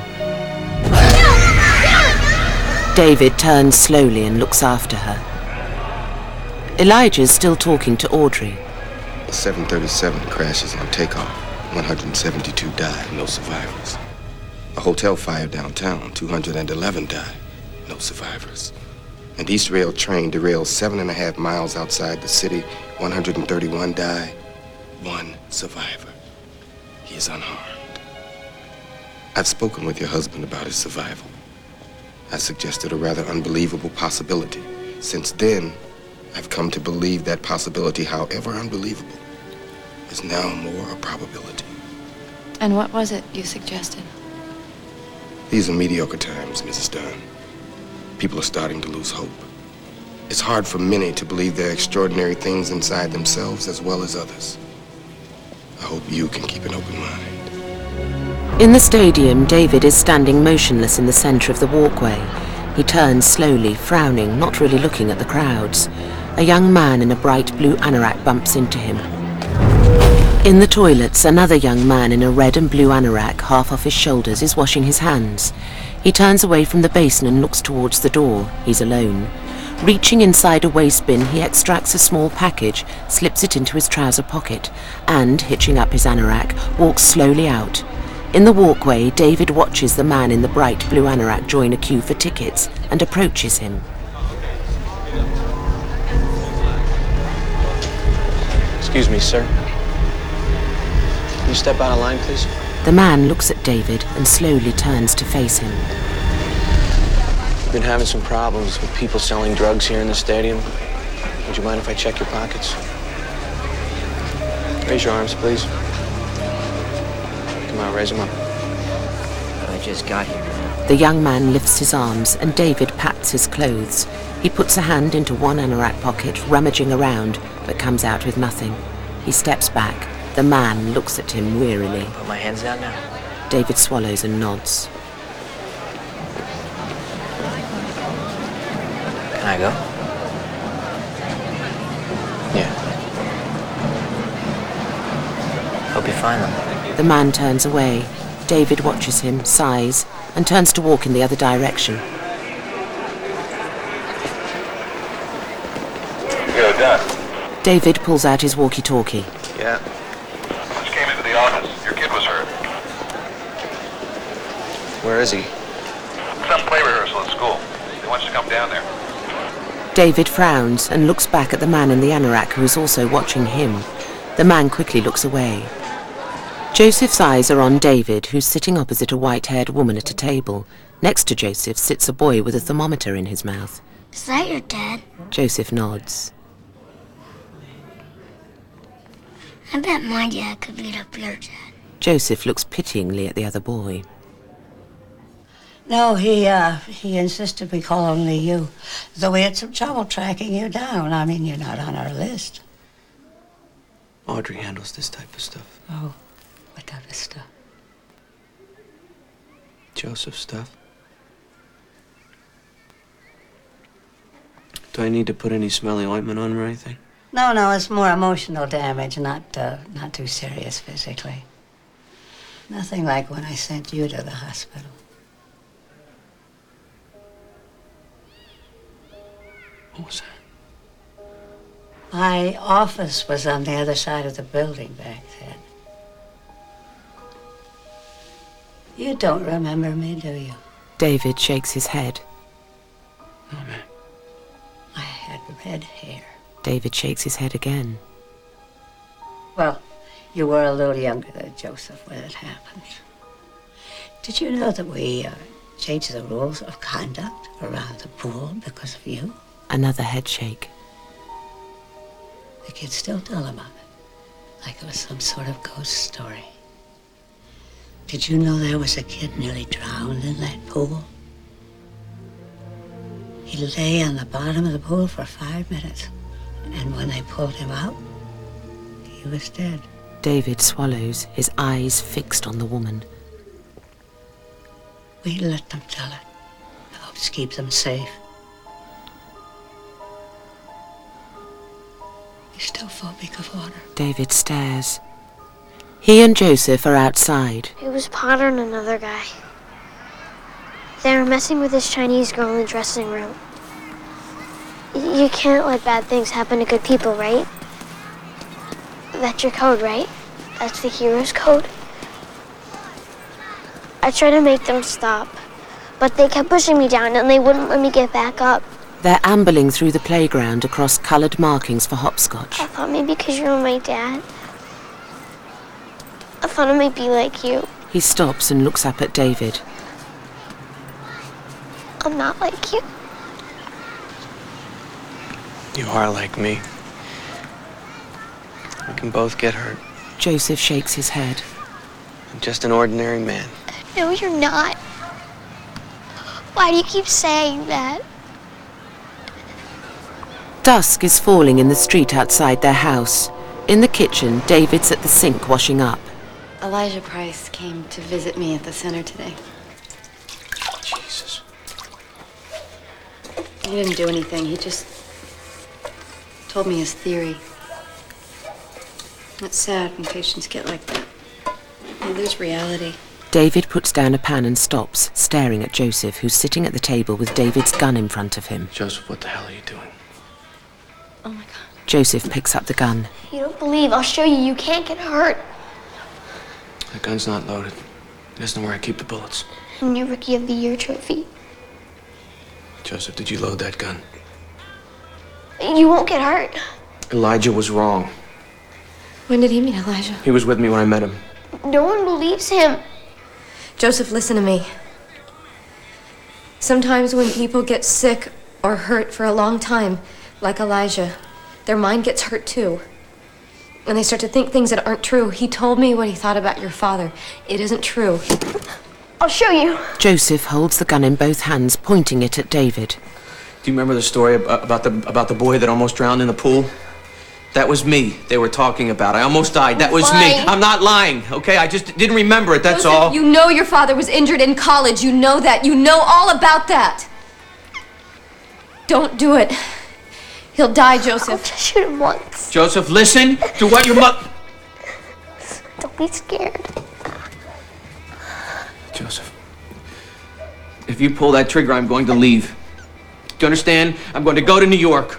David turns slowly and looks after her. Elijah's still talking to Audrey. The 737 crashes on takeoff. 172 died, no survivors. A hotel fire downtown, 211 died, no survivors. An East Rail train derailed 7.5 miles outside the city, 131 died, 1 survivor. He is unharmed. I've spoken with your husband about his survival. I suggested a rather unbelievable possibility. Since then, I've come to believe that possibility, however unbelievable, is now more a probability. And what was it you suggested? These are mediocre times, Mrs. Dunn. People are starting to lose hope. It's hard for many to believe there are extraordinary things inside themselves as well as others. I hope you can keep an open mind. In the stadium, David is standing motionless in the center of the walkway. He turns slowly, frowning, not really looking at the crowds. A young man in a bright blue anorak bumps into him. In the toilets, another young man in a red and blue anorak, half off his shoulders, is washing his hands. He turns away from the basin and looks towards the door. He's alone. Reaching inside a waste bin, he extracts a small package, slips it into his trouser pocket, and, hitching up his anorak, walks slowly out. In the walkway, David watches the man in the bright blue anorak join a queue for tickets and approaches him. Excuse me, sir. Can you step out of line, please? The man looks at David and slowly turns to face him. We've been having some problems with people selling drugs here in the stadium. Would you mind if I check your pockets? Raise your arms, please. Come on, raise them up. I just got here. The young man lifts his arms and David pats his clothes. He puts a hand into one anorak pocket, rummaging around, but comes out with nothing. He steps back. The man looks at him wearily. Put my hands down now. David swallows and nods. Can I go? Yeah. Hope you find them. The man turns away. David watches him, sighs, and turns to walk in the other direction. Go, done. David pulls out his walkie-talkie. Yeah. Just came into the office. Your kid was hurt. Where is he? Some play rehearsal at school. He wants to come down there. David frowns and looks back at the man in the anorak who is also watching him. The man quickly looks away. Joseph's eyes are on David, who's sitting opposite a white-haired woman at a table. Next to Joseph sits a boy with a thermometer in his mouth. Is that your dad? Joseph nods. I bet my dad could beat up your dad. Joseph looks pityingly at the other boy. No, he insisted we call only you. Though we had some trouble tracking you down. I mean, you're not on our list. Audrey handles this type of stuff. Oh, what type of stuff? Joseph stuff. Do I need to put any smelly ointment on him or anything? No, it's more emotional damage, not too serious physically. Nothing like when I sent you to the hospital. What was that? My office was on the other side of the building back then. You don't remember me, do you? David shakes his head. No, man. I had red hair. David shakes his head again. Well, you were a little younger than Joseph when it happened. Did you know that we changed the rules of conduct around the pool because of you? Another head shake. The kids still tell about it, like it was some sort of ghost story. Did you know there was a kid nearly drowned in that pool? He lay on the bottom of the pool for 5 minutes, and when they pulled him out, he was dead. David swallows, his eyes fixed on the woman. We let them tell it. Helps keep them safe. He's still phobic of water. David stares. He and Joseph are outside. It was Potter and another guy. They were messing with this Chinese girl in the dressing room. You can't let bad things happen to good people, right? That's your code, right? That's the hero's code. I tried to make them stop, but they kept pushing me down and they wouldn't let me get back up. They're ambling through the playground across coloured markings for hopscotch. I thought maybe because you were my dad. I thought I might be like you. He stops and looks up at David. I'm not like you. You are like me. We can both get hurt. Joseph shakes his head. I'm just an ordinary man. No, you're not. Why do you keep saying that? Dusk is falling in the street outside their house. In the kitchen, David's at the sink washing up. Elijah Price came to visit me at the center today. Jesus. He didn't do anything. He just told me his theory. It's sad when patients get like that. They lose reality. David puts down a pan and stops, staring at Joseph, who's sitting at the table with David's gun in front of him. Joseph, what the hell are you doing? Oh my God. Joseph picks up the gun. You don't believe. I'll show you. You can't get hurt. The gun's not loaded. It isn't where I keep the bullets. And your Rookie of the Year trophy. Joseph, did you load that gun? You won't get hurt. Elijah was wrong. When did he meet Elijah? He was with me when I met him. No one believes him. Joseph, listen to me. Sometimes when people get sick or hurt for a long time, like Elijah, their mind gets hurt too. And they start to think things that aren't true. He told me what he thought about your father. It isn't true. I'll show you. Joseph holds the gun in both hands, pointing it at David. Do you remember the story about the boy that almost drowned in the pool? That was me they were talking about. I almost died. That was me. I'm not lying, okay? I just didn't remember it, that's Joseph, all. You know your father was injured in college. You know that. You know all about that. Don't do it. He'll die, Joseph. I'll just shoot him once. Joseph, listen to what your mother... Don't be scared. Joseph, if you pull that trigger, I'm going to leave. Do you understand? I'm going to go to New York.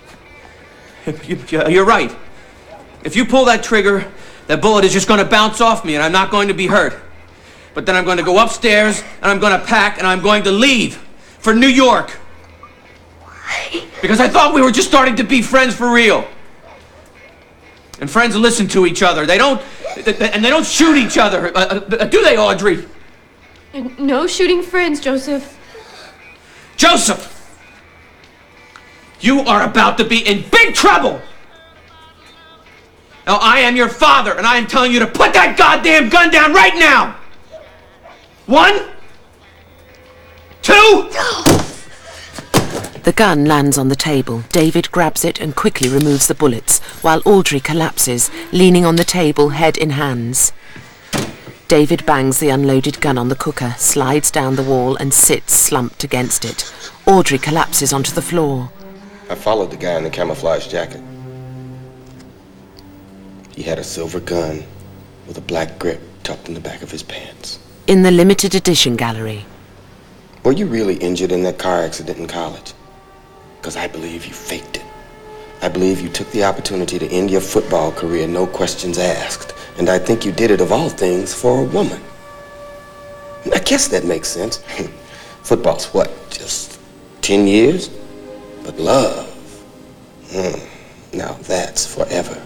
You're right. If you pull that trigger, that bullet is just going to bounce off me and I'm not going to be hurt. But then I'm going to go upstairs and I'm going to pack and I'm going to leave for New York. Why? Because I thought we were just starting to be friends for real. And friends listen to each other. They don't shoot each other. Do they, Audrey? No shooting friends, Joseph. Joseph! You are about to be in big trouble! Now, I am your father, and I am telling you to put that goddamn gun down right now! 1, 2... The gun lands on the table. David grabs it and quickly removes the bullets, while Audrey collapses, leaning on the table, head in hands. David bangs the unloaded gun on the cooker, slides down the wall and sits slumped against it. Audrey collapses onto the floor. I followed the guy in the camouflage jacket. He had a silver gun with a black grip tucked in the back of his pants. In the limited edition gallery. Were you really injured in that car accident in college? Because I believe you faked it. I believe you took the opportunity to end your football career, no questions asked. And I think you did it, of all things, for a woman. I guess that makes sense. Football's what, just 10 years? But love, now that's forever.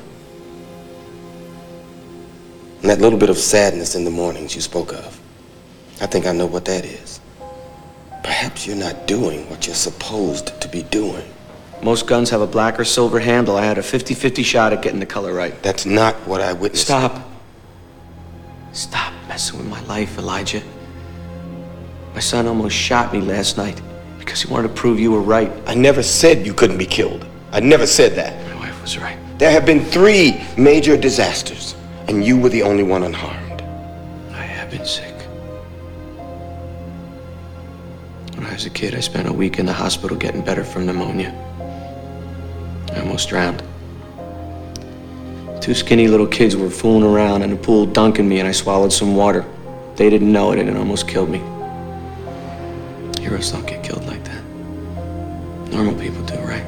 And that little bit of sadness in the mornings you spoke of, I think I know what that is. Perhaps you're not doing what you're supposed to be doing. Most guns have a black or silver handle. I had a 50-50 shot at getting the color right. That's not what I witnessed. Stop. Stop messing with my life, Elijah. My son almost shot me last night because he wanted to prove you were right. I never said you couldn't be killed. I never said that. My wife was right. There have been 3 major disasters, and you were the only one unharmed. I have been sick. When I was a kid, I spent a week in the hospital getting better from pneumonia. I almost drowned. 2 skinny little kids were fooling around in a pool dunking me, and I swallowed some water. They didn't know it, and it almost killed me. Heroes don't get killed like that. Normal people do, right?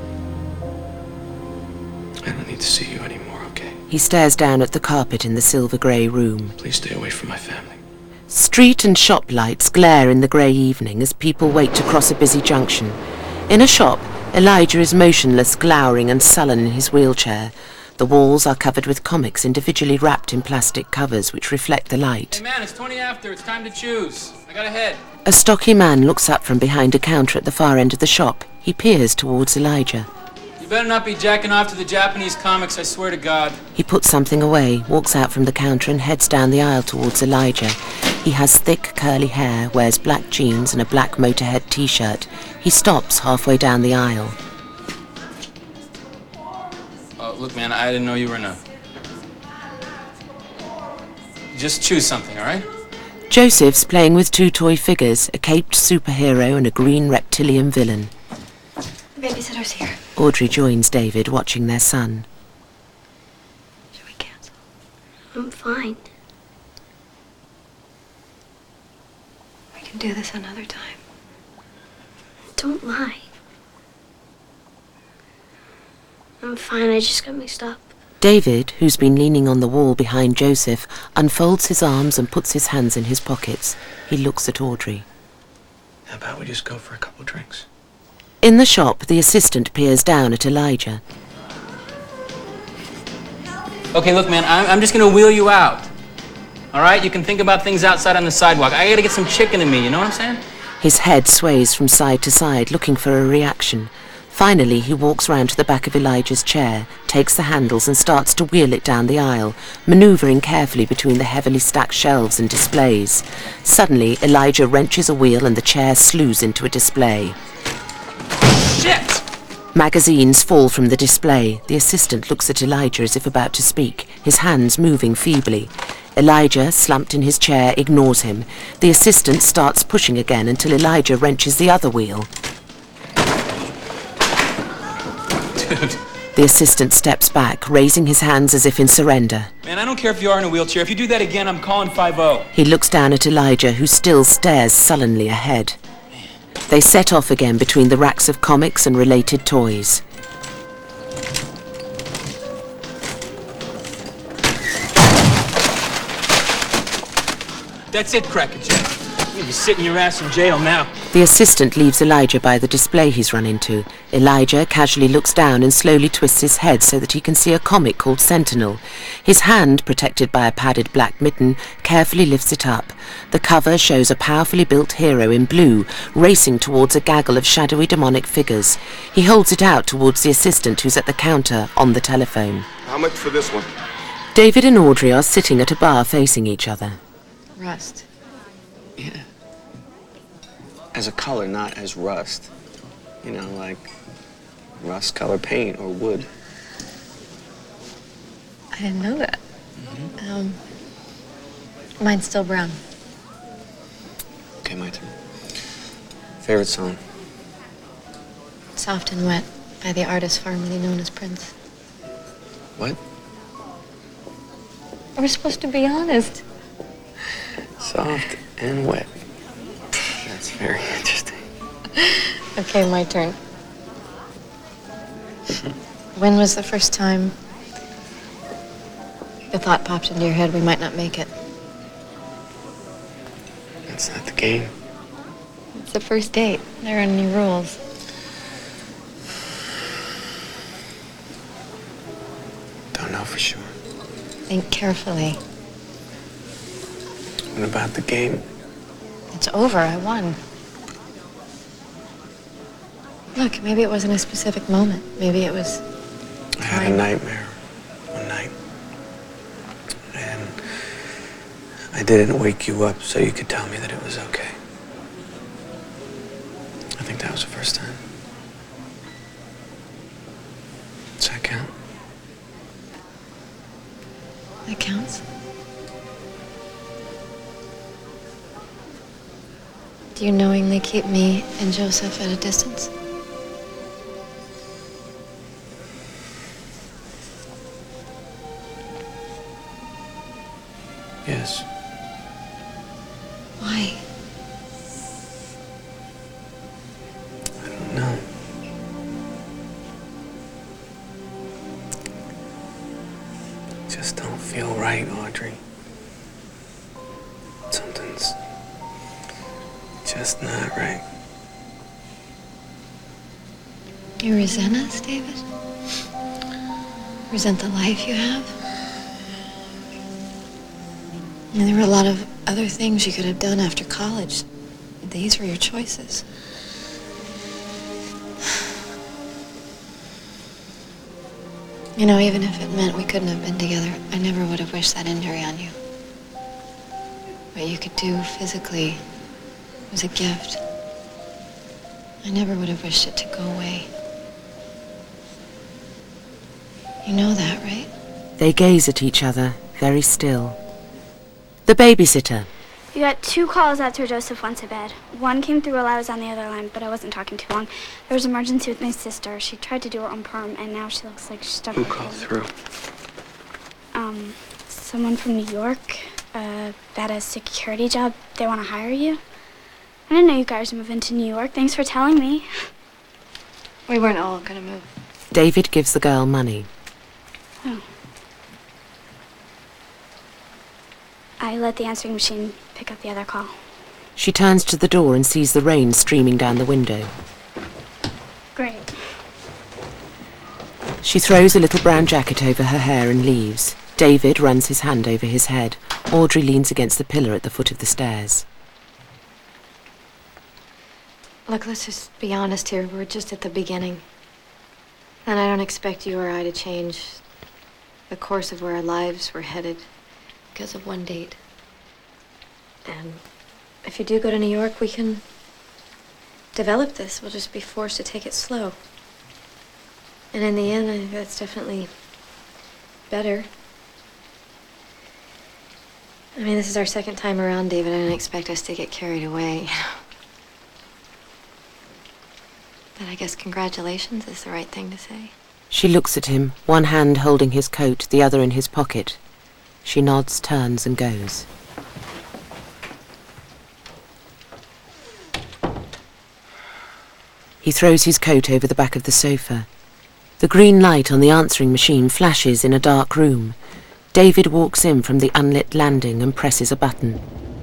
I don't need to see you anymore, okay? He stares down at the carpet in the silver-grey room. Please stay away from my family. Street and shop lights glare in the grey evening as people wait to cross a busy junction. In a shop, Elijah is motionless, glowering and sullen in his wheelchair. The walls are covered with comics individually wrapped in plastic covers which reflect the light. Hey man, it's 20 after. It's time to choose. I gotta head. A stocky man looks up from behind a counter at the far end of the shop. He peers towards Elijah. You better not be jacking off to the Japanese comics, I swear to God. He puts something away, walks out from the counter and heads down the aisle towards Elijah. He has thick, curly hair, wears black jeans and a black Motorhead t-shirt. He stops halfway down the aisle. Oh, look, man, I didn't know you were in a... Just choose something, all right? Joseph's playing with 2 toy figures, a caped superhero and a green reptilian villain. The babysitter's here. Audrey joins David, watching their son. Should we cancel? I'm fine. We can do this another time. Don't lie. I'm fine, I just got mixed up. David, who's been leaning on the wall behind Joseph, unfolds his arms and puts his hands in his pockets. He looks at Audrey. How about we just go for a couple drinks? In the shop, the assistant peers down at Elijah. Okay, look, man, I'm just gonna wheel you out. All right? You can think about things outside on the sidewalk. I gotta get some chicken in me, you know what I'm saying? His head sways from side to side, looking for a reaction. Finally, he walks round to the back of Elijah's chair, takes the handles and starts to wheel it down the aisle, manoeuvring carefully between the heavily stacked shelves and displays. Suddenly, Elijah wrenches a wheel and the chair slews into a display. Shit! Magazines fall from the display. The assistant looks at Elijah as if about to speak, his hands moving feebly. Elijah, slumped in his chair, ignores him. The assistant starts pushing again until Elijah wrenches the other wheel. Dude. The assistant steps back, raising his hands as if in surrender. Man, I don't care if you are in a wheelchair. If you do that again, I'm calling 5-0. He looks down at Elijah, who still stares sullenly ahead. They set off again between the racks of comics and related toys. That's it, Crackerjack. You'll be sitting your ass in jail now. The assistant leaves Elijah by the display he's run into. Elijah casually looks down and slowly twists his head so that he can see a comic called Sentinel. His hand, protected by a padded black mitten, carefully lifts it up. The cover shows a powerfully built hero in blue, racing towards a gaggle of shadowy demonic figures. He holds it out towards the assistant who's at the counter on the telephone. How much for this one? David and Audrey are sitting at a bar facing each other. Rust. Yeah. As a color, not as rust. You know, like rust-colored paint or wood. I didn't know that. Mine's still brown. Okay, my turn. Favorite song? Soft and Wet by the artist formerly known as Prince. What? We're supposed to be honest. Soft and wet. That's very interesting. Okay, my turn. When was the first time the thought popped into your head we might not make it? That's not the game. It's the first date. There aren't any rules. Don't know for sure. Think carefully. What about the game? It's over. I won. Look, maybe it wasn't a specific moment. Maybe it was... I had a nightmare one night. And I didn't wake you up so you could tell me that it was okay. I think that was the first time. Does that count? That counts. Do you knowingly keep me and Joseph at a distance? Yes. Why? I don't know. Just don't feel right, Audrey. Something's just not right. You resent us, David? Resent the life you have? I mean, there were a lot of other things you could have done after college. These were your choices. You know, even if it meant we couldn't have been together, I never would have wished that injury on you. What you could do physically was a gift. I never would have wished it to go away. You know that, right? They gaze at each other, very still. The babysitter. You got 2 calls after Joseph went to bed. One came through while I was on the other line, but I wasn't talking too long. There was an emergency with my sister. She tried to do her own perm, and now she looks like she's stuck. Who called through? Someone from New York, about a security job. They want to hire you. I didn't know you guys were moving to New York. Thanks for telling me. We weren't all gonna move. David gives the girl money. Oh. I let the answering machine pick up the other call. She turns to the door and sees the rain streaming down the window. Great. She throws a little brown jacket over her hair and leaves. David runs his hand over his head. Audrey leans against the pillar at the foot of the stairs. Look, let's just be honest here. We're just at the beginning. And I don't expect you or I to change the course of where our lives were headed because of one date. And if you do go to New York, we can develop this. We'll just be forced to take it slow. And in the end, I think that's definitely better. I mean, this is our second time around, David. I didn't expect us to get carried away, you know. But I guess congratulations is the right thing to say. She looks at him, one hand holding his coat, the other in his pocket. She nods, turns, and goes. He throws his coat over the back of the sofa. The green light on the answering machine flashes in a dark room. David walks in from the unlit landing and presses a button.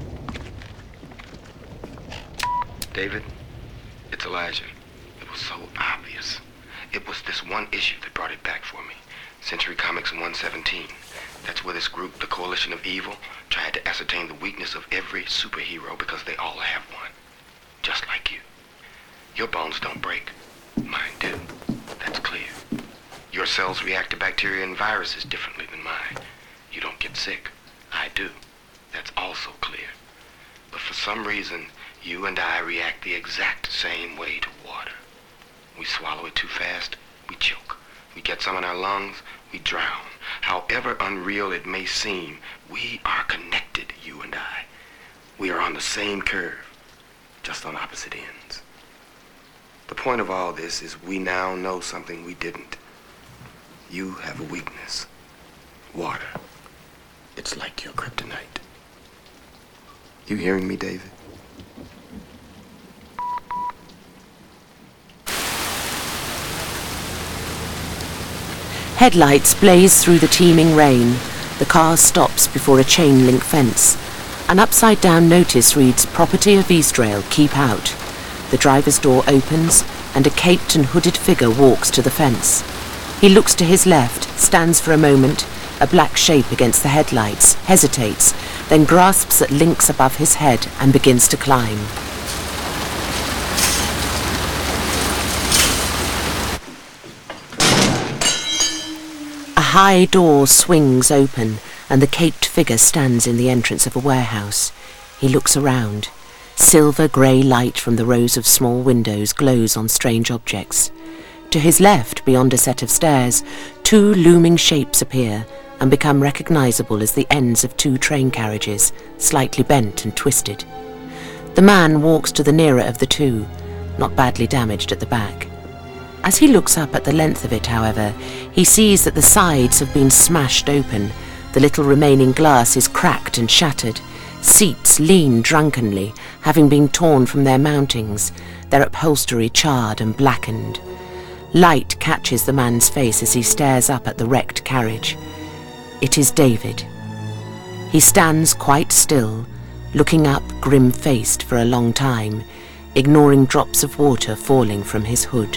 David, it's Elijah. It was so obvious. It was this one issue that brought it back for me. Century Comics 117. That's where this group, the Coalition of Evil, tried to ascertain the weakness of every superhero because they all have one. Just like you. Your bones don't break. Mine do. That's clear. Your cells react to bacteria and viruses differently than mine. You don't get sick. I do. That's also clear. But for some reason, you and I react the exact same way to water. We swallow it too fast, we choke. We get some in our lungs, we drown. However unreal it may seem, we are connected, you and I. We are on the same curve, just on opposite ends. The point of all this is we now know something we didn't. You have a weakness. Water. It's like your kryptonite. You hearing me, David? Headlights blaze through the teeming rain. The car stops before a chain-link fence. An upside-down notice reads, "Property of Eastrail, keep out." The driver's door opens, and a caped and hooded figure walks to the fence. He looks to his left, stands for a moment, a black shape against the headlights, hesitates, then grasps at links above his head and begins to climb. A high door swings open, and the caped figure stands in the entrance of a warehouse. He looks around. Silver-grey light from the rows of small windows glows on strange objects. To his left, beyond a set of stairs, two looming shapes appear and become recognizable as the ends of two train carriages, slightly bent and twisted. The man walks to the nearer of the two, not badly damaged at the back. As he looks up at the length of it, however, he sees that the sides have been smashed open. The little remaining glass is cracked and shattered. Seats lean drunkenly, having been torn from their mountings, their upholstery charred and blackened. Light catches the man's face as he stares up at the wrecked carriage. It is David. He stands quite still, looking up grim-faced for a long time, ignoring drops of water falling from his hood.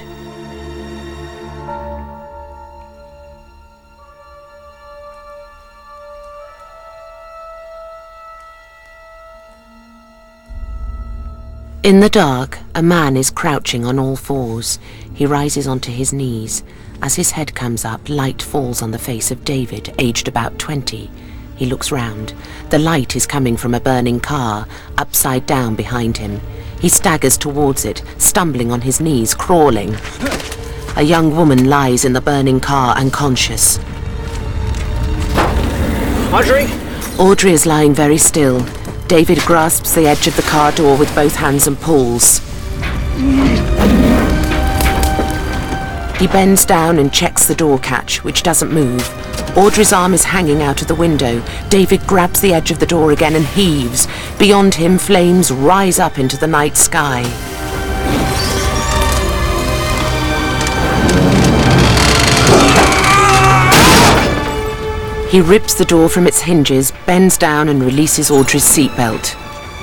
In the dark, a man is crouching on all fours. He rises onto his knees. As his head comes up, light falls on the face of David, aged about 20. He looks round. The light is coming from a burning car, upside down behind him. He staggers towards it, stumbling on his knees, crawling. A young woman lies in the burning car, unconscious. Audrey? Audrey is lying very still. David grasps the edge of the car door with both hands and pulls. He bends down and checks the door catch, which doesn't move. Audrey's arm is hanging out of the window. David grabs the edge of the door again and heaves. Beyond him, flames rise up into the night sky. He rips the door from its hinges, bends down and releases Audrey's seatbelt.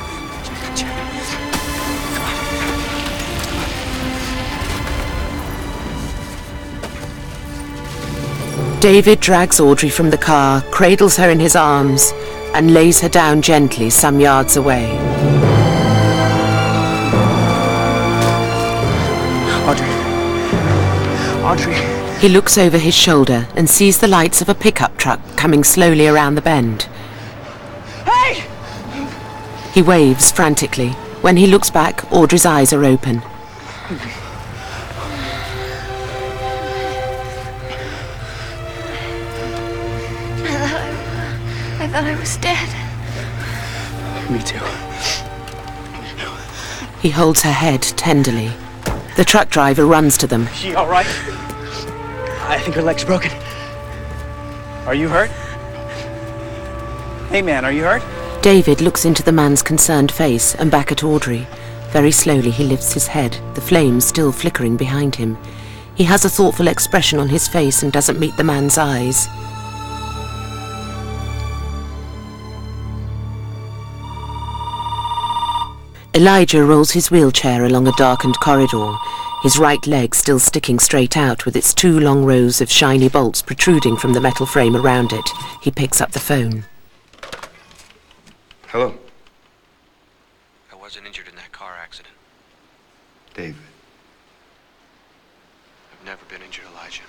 David drags Audrey from the car, cradles her in his arms, and lays her down gently some yards away. Audrey. He looks over his shoulder and sees the lights of a pickup truck coming slowly around the bend. Hey! He waves frantically. When he looks back, Audrey's eyes are open. I thought I was dead. Me too. He holds her head tenderly. The truck driver runs to them. Is she all right? I think her leg's broken. Are you hurt? Hey, man, are you hurt? David looks into the man's concerned face and back at Audrey. Very slowly he lifts his head, the flames still flickering behind him. He has a thoughtful expression on his face and doesn't meet the man's eyes. Elijah rolls his wheelchair along a darkened corridor, his right leg still sticking straight out with its two long rows of shiny bolts protruding from the metal frame around it. He picks up the phone. Hello? I wasn't injured in that car accident. David. I've never been injured, Elijah.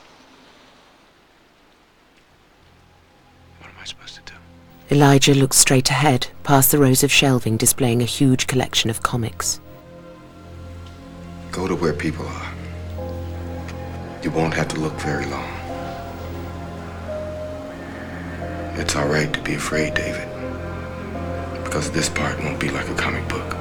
What am I supposed to do? Elijah looks straight ahead, past the rows of shelving displaying a huge collection of comics. Go to where people are. You won't have to look very long. It's all right to be afraid, David, because this part won't be like a comic book.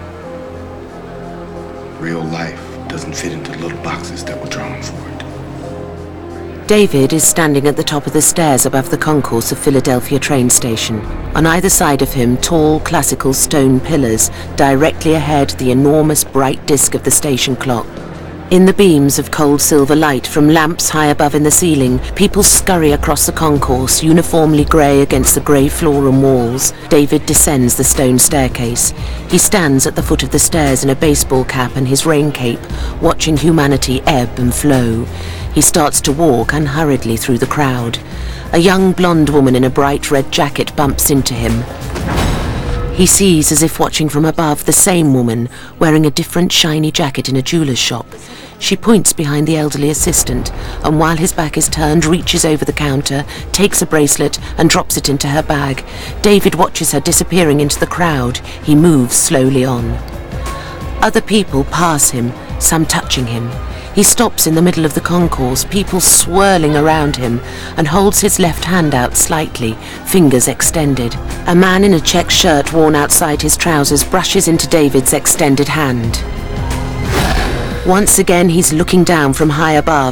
Real life doesn't fit into little boxes that were drawn for it. David is standing at the top of the stairs above the concourse of Philadelphia train station. On either side of him, tall, classical stone pillars. Directly ahead, the enormous bright disk of the station clock. In the beams of cold silver light from lamps high above in the ceiling, people scurry across the concourse, uniformly grey against the grey floor and walls. David descends the stone staircase. He stands at the foot of the stairs in a baseball cap and his rain cape, watching humanity ebb and flow. He starts to walk unhurriedly through the crowd. A young blonde woman in a bright red jacket bumps into him. He sees, as if watching from above, the same woman, wearing a different shiny jacket in a jeweller's shop. She points behind the elderly assistant, and while his back is turned, reaches over the counter, takes a bracelet, and drops it into her bag. David watches her disappearing into the crowd. He moves slowly on. Other people pass him, some touching him. He stops in the middle of the concourse, people swirling around him, and holds his left hand out slightly, fingers extended. A man in a check shirt worn outside his trousers brushes into David's extended hand. Once again, he's looking down from high above.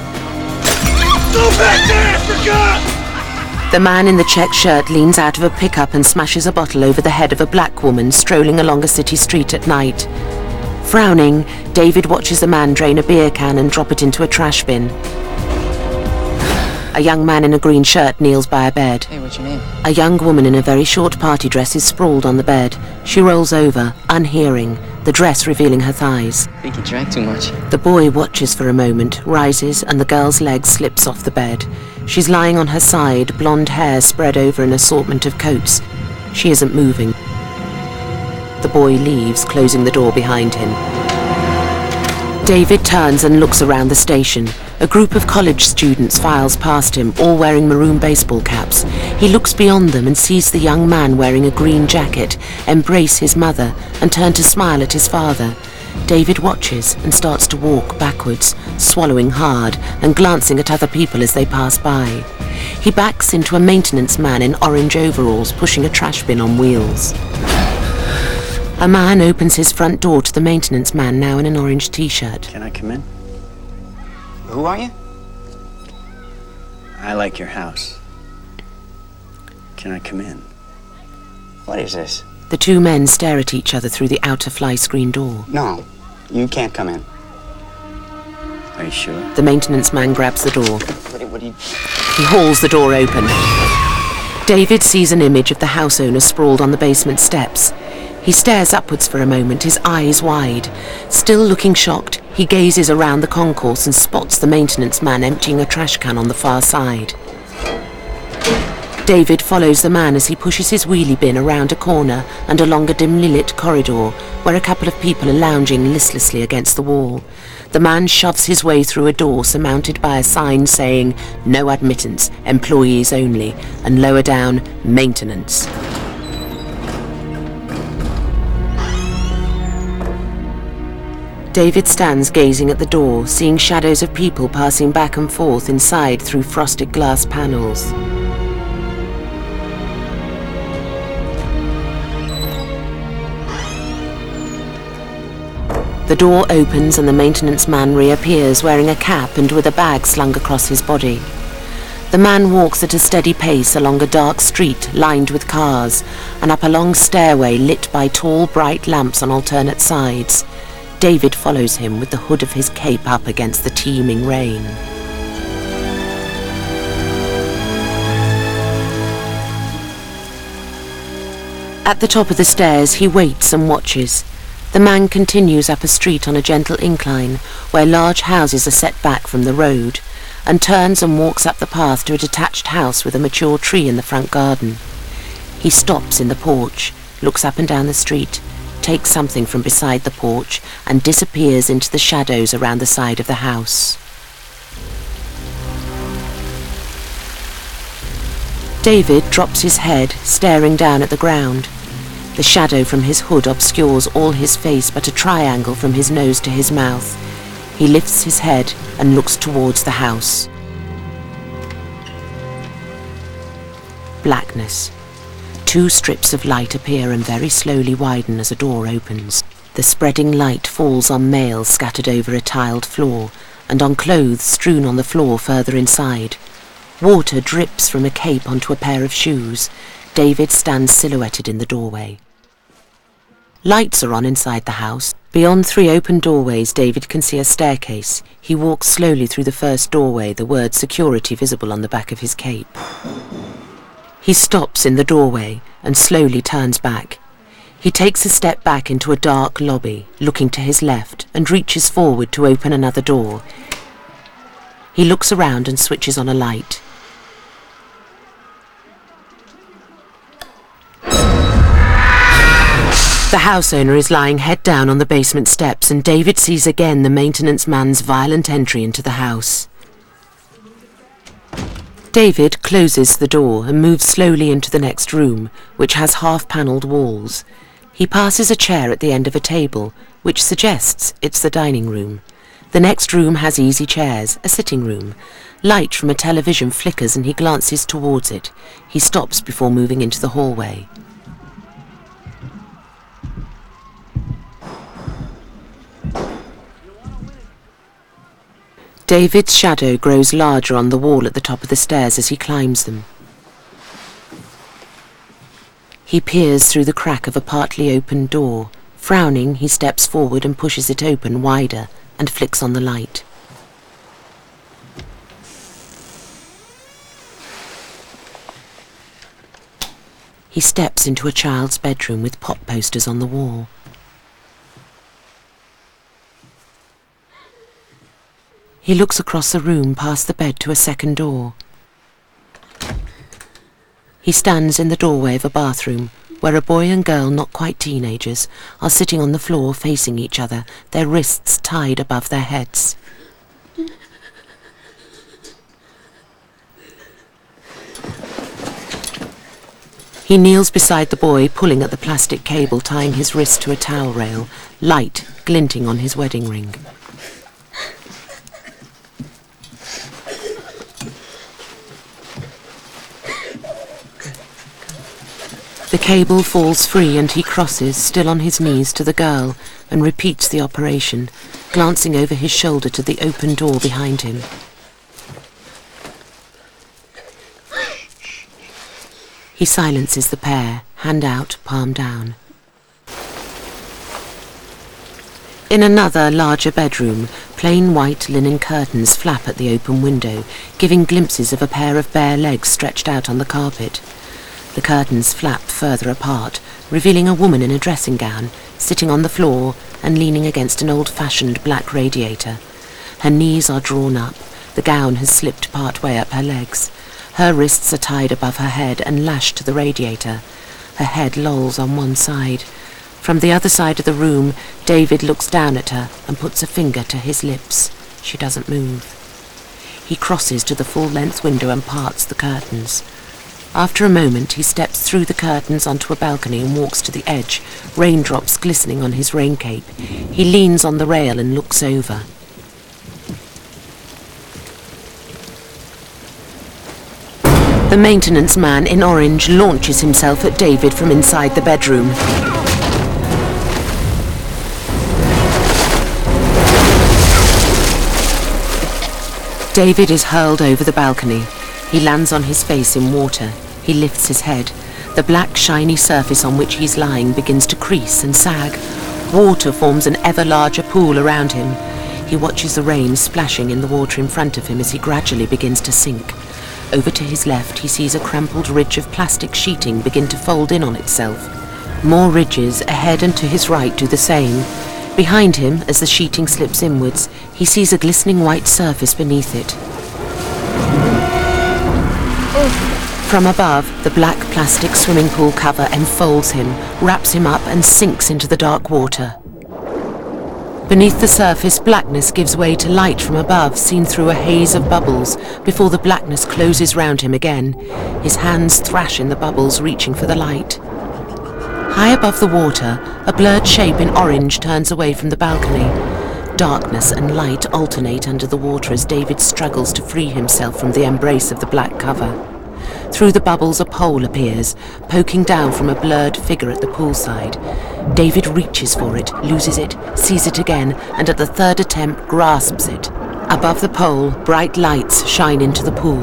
Go back to Africa! The man in the check shirt leans out of a pickup and smashes a bottle over the head of a black woman strolling along a city street at night. Frowning, David watches the man drain a beer can and drop it into a trash bin. A young man in a green shirt kneels by a bed. Hey, what's your name? A young woman in a very short party dress is sprawled on the bed. She rolls over, unhearing, the dress revealing her thighs. I think you drank too much. The boy watches for a moment, rises, and the girl's leg slips off the bed. She's lying on her side, blonde hair spread over an assortment of coats. She isn't moving. The boy leaves, closing the door behind him. David turns and looks around the station. A group of college students files past him, all wearing maroon baseball caps. He looks beyond them and sees the young man wearing a green jacket embrace his mother and turn to smile at his father. David watches and starts to walk backwards, swallowing hard and glancing at other people as they pass by. He backs into a maintenance man in orange overalls pushing a trash bin on wheels. A man opens his front door to the maintenance man, now in an orange t-shirt. Can I come in? Who are you? I like your house. Can I come in? What is this? The two men stare at each other through the outer fly screen door. No, you can't come in. Are you sure? The maintenance man grabs the door. What do you... He hauls the door open. David sees an image of the house owner sprawled on the basement steps. He stares upwards for a moment, his eyes wide. Still looking shocked, he gazes around the concourse and spots the maintenance man emptying a trash can on the far side. David follows the man as he pushes his wheelie bin around a corner and along a dimly lit corridor where a couple of people are lounging listlessly against the wall. The man shoves his way through a door surmounted by a sign saying, "No admittance, employees only," and lower down, "Maintenance." David stands gazing at the door, seeing shadows of people passing back and forth inside through frosted glass panels. The door opens and the maintenance man reappears wearing a cap and with a bag slung across his body. The man walks at a steady pace along a dark street lined with cars and up a long stairway lit by tall bright lamps on alternate sides. David follows him with the hood of his cape up against the teeming rain. At the top of the stairs, he waits and watches. The man continues up a street on a gentle incline where large houses are set back from the road, and turns and walks up the path to a detached house with a mature tree in the front garden. He stops in the porch, looks up and down the street, takes something from beside the porch and disappears into the shadows around the side of the house. David drops his head, staring down at the ground. The shadow from his hood obscures all his face but a triangle from his nose to his mouth. He lifts his head and looks towards the house. Blackness. 2 strips of light appear and very slowly widen as a door opens. The spreading light falls on males scattered over a tiled floor and on clothes strewn on the floor further inside. Water drips from a cape onto a pair of shoes. David stands silhouetted in the doorway. Lights are on inside the house. Beyond 3 open doorways, David can see a staircase. He walks slowly through the first doorway, the word security visible on the back of his cape. He stops in the doorway and slowly turns back. He takes a step back into a dark lobby, looking to his left, and reaches forward to open another door. He looks around and switches on a light. The house owner is lying head down on the basement steps, and David sees again the maintenance man's violent entry into the house. David closes the door and moves slowly into the next room, which has half-panelled walls. He passes a chair at the end of a table, which suggests it's the dining room. The next room has easy chairs, a sitting room. Light from a television flickers and he glances towards it. He stops before moving into the hallway. David's shadow grows larger on the wall at the top of the stairs as he climbs them. He peers through the crack of a partly opened door. Frowning, he steps forward and pushes it open wider and flicks on the light. He steps into a child's bedroom with pop posters on the wall. He looks across the room past the bed to a second door. He stands in the doorway of a bathroom where a boy and girl, not quite teenagers, are sitting on the floor facing each other, their wrists tied above their heads. He kneels beside the boy, pulling at the plastic cable tying his wrist to a towel rail, light glinting on his wedding ring. The cable falls free and he crosses, still on his knees, to the girl and repeats the operation, glancing over his shoulder to the open door behind him. He silences the pair, hand out, palm down. In another, larger bedroom, plain white linen curtains flap at the open window, giving glimpses of a pair of bare legs stretched out on the carpet. The curtains flap further apart, revealing a woman in a dressing gown, sitting on the floor and leaning against an old-fashioned black radiator. Her knees are drawn up, the gown has slipped part way up her legs. Her wrists are tied above her head and lashed to the radiator. Her head lolls on one side. From the other side of the room, David looks down at her and puts a finger to his lips. She doesn't move. He crosses to the full-length window and parts the curtains. After a moment, he steps through the curtains onto a balcony and walks to the edge, raindrops glistening on his raincape. He leans on the rail and looks over. The maintenance man in orange launches himself at David from inside the bedroom. David is hurled over the balcony. He lands on his face in water. He lifts his head. The black, shiny surface on which he's lying begins to crease and sag. Water forms an ever larger pool around him. He watches the rain splashing in the water in front of him as he gradually begins to sink. Over to his left, he sees a crumpled ridge of plastic sheeting begin to fold in on itself. More ridges ahead and to his right do the same. Behind him, as the sheeting slips inwards, he sees a glistening white surface beneath it. From above, the black plastic swimming pool cover enfolds him, wraps him up and sinks into the dark water. Beneath the surface, blackness gives way to light from above, seen through a haze of bubbles, before the blackness closes round him again. His hands thrash in the bubbles, reaching for the light. High above the water, a blurred shape in orange turns away from the balcony. Darkness and light alternate under the water as David struggles to free himself from the embrace of the black cover. Through the bubbles a pole appears, poking down from a blurred figure at the poolside. David reaches for it, loses it, sees it again, and at the third attempt grasps it. Above the pole, bright lights shine into the pool.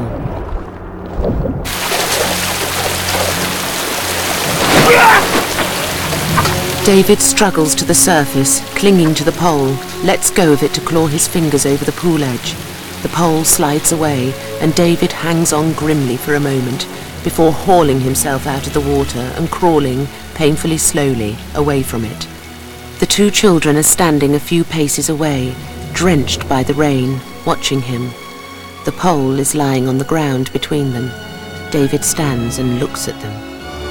David struggles to the surface, clinging to the pole, lets go of it to claw his fingers over the pool edge. The pole slides away, and David hangs on grimly for a moment before hauling himself out of the water and crawling, painfully slowly, away from it. The two children are standing a few paces away, drenched by the rain, watching him. The pole is lying on the ground between them. David stands and looks at them.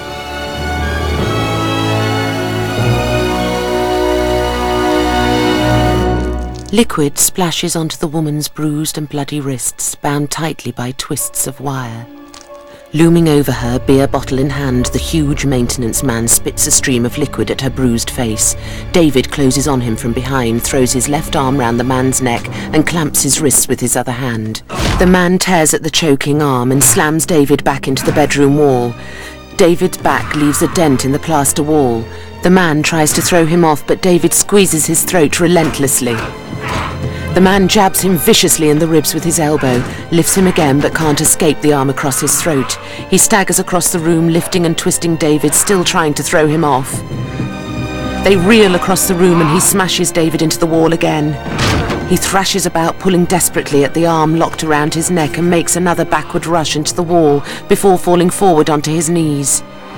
Liquid splashes onto the woman's bruised and bloody wrists, bound tightly by twists of wire. Looming over her, beer bottle in hand, the huge maintenance man spits a stream of liquid at her bruised face. David closes on him from behind, throws his left arm round the man's neck and clamps his wrists with his other hand. The man tears at the choking arm and slams David back into the bedroom wall. David's back leaves a dent in the plaster wall. The man tries to throw him off, but David squeezes his throat relentlessly. The man jabs him viciously in the ribs with his elbow, lifts him again but can't escape the arm across his throat. He staggers across the room, lifting and twisting David, still trying to throw him off. They reel across the room and he smashes David into the wall again. He thrashes about, pulling desperately at the arm locked around his neck, and makes another backward rush into the wall before falling forward onto his knees.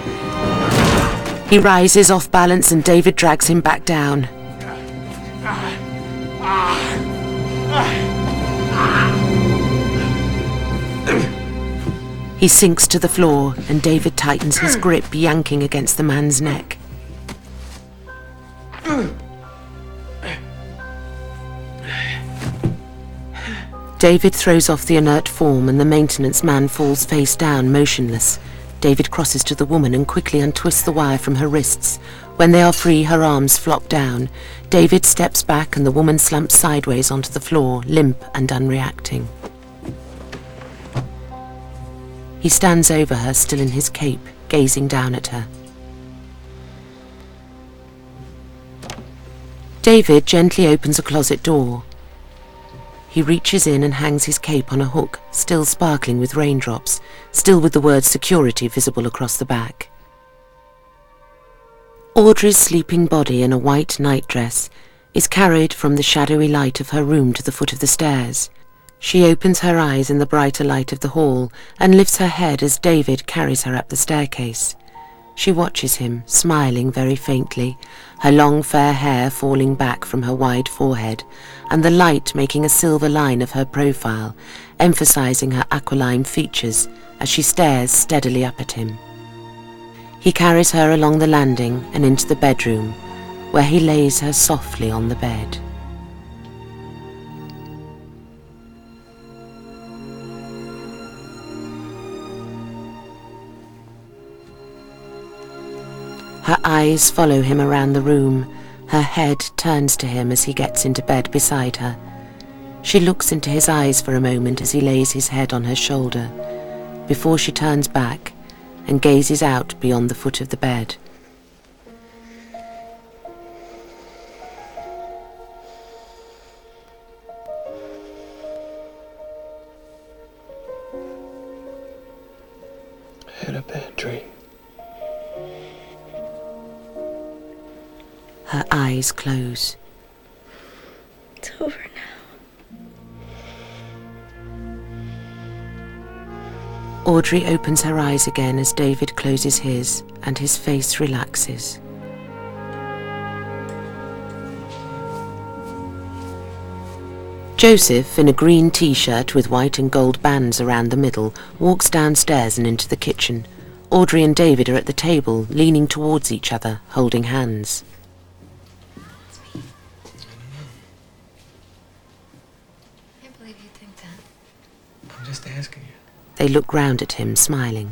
He rises off balance and David drags him back down. He sinks to the floor and David tightens his grip, yanking against the man's neck. David throws off the inert form and the maintenance man falls face down, motionless. David crosses to the woman and quickly untwists the wire from her wrists. When they are free, her arms flop down. David steps back and the woman slumps sideways onto the floor, limp and unreacting. He stands over her, still in his cape, gazing down at her. David gently opens a closet door. He reaches in and hangs his cape on a hook, still sparkling with raindrops, still with the word security visible across the back. Audrey's sleeping body in a white nightdress is carried from the shadowy light of her room to the foot of the stairs. She opens her eyes in the brighter light of the hall and lifts her head as David carries her up the staircase. She watches him, smiling very faintly, her long fair hair falling back from her wide forehead, and the light making a silver line of her profile, emphasizing her aquiline features as she stares steadily up at him. He carries her along the landing and into the bedroom, where he lays her softly on the bed. Her eyes follow him around the room. Her head turns to him as he gets into bed beside her. She looks into his eyes for a moment as he lays his head on her shoulder, before she turns back and gazes out beyond the foot of the bed. I had a bad dream. Her eyes close. It's over now. Audrey opens her eyes again as David closes his, and his face relaxes. Joseph, in a green t-shirt with white and gold bands around the middle, walks downstairs and into the kitchen. Audrey and David are at the table, leaning towards each other, holding hands. Just asking you. They look round at him, smiling.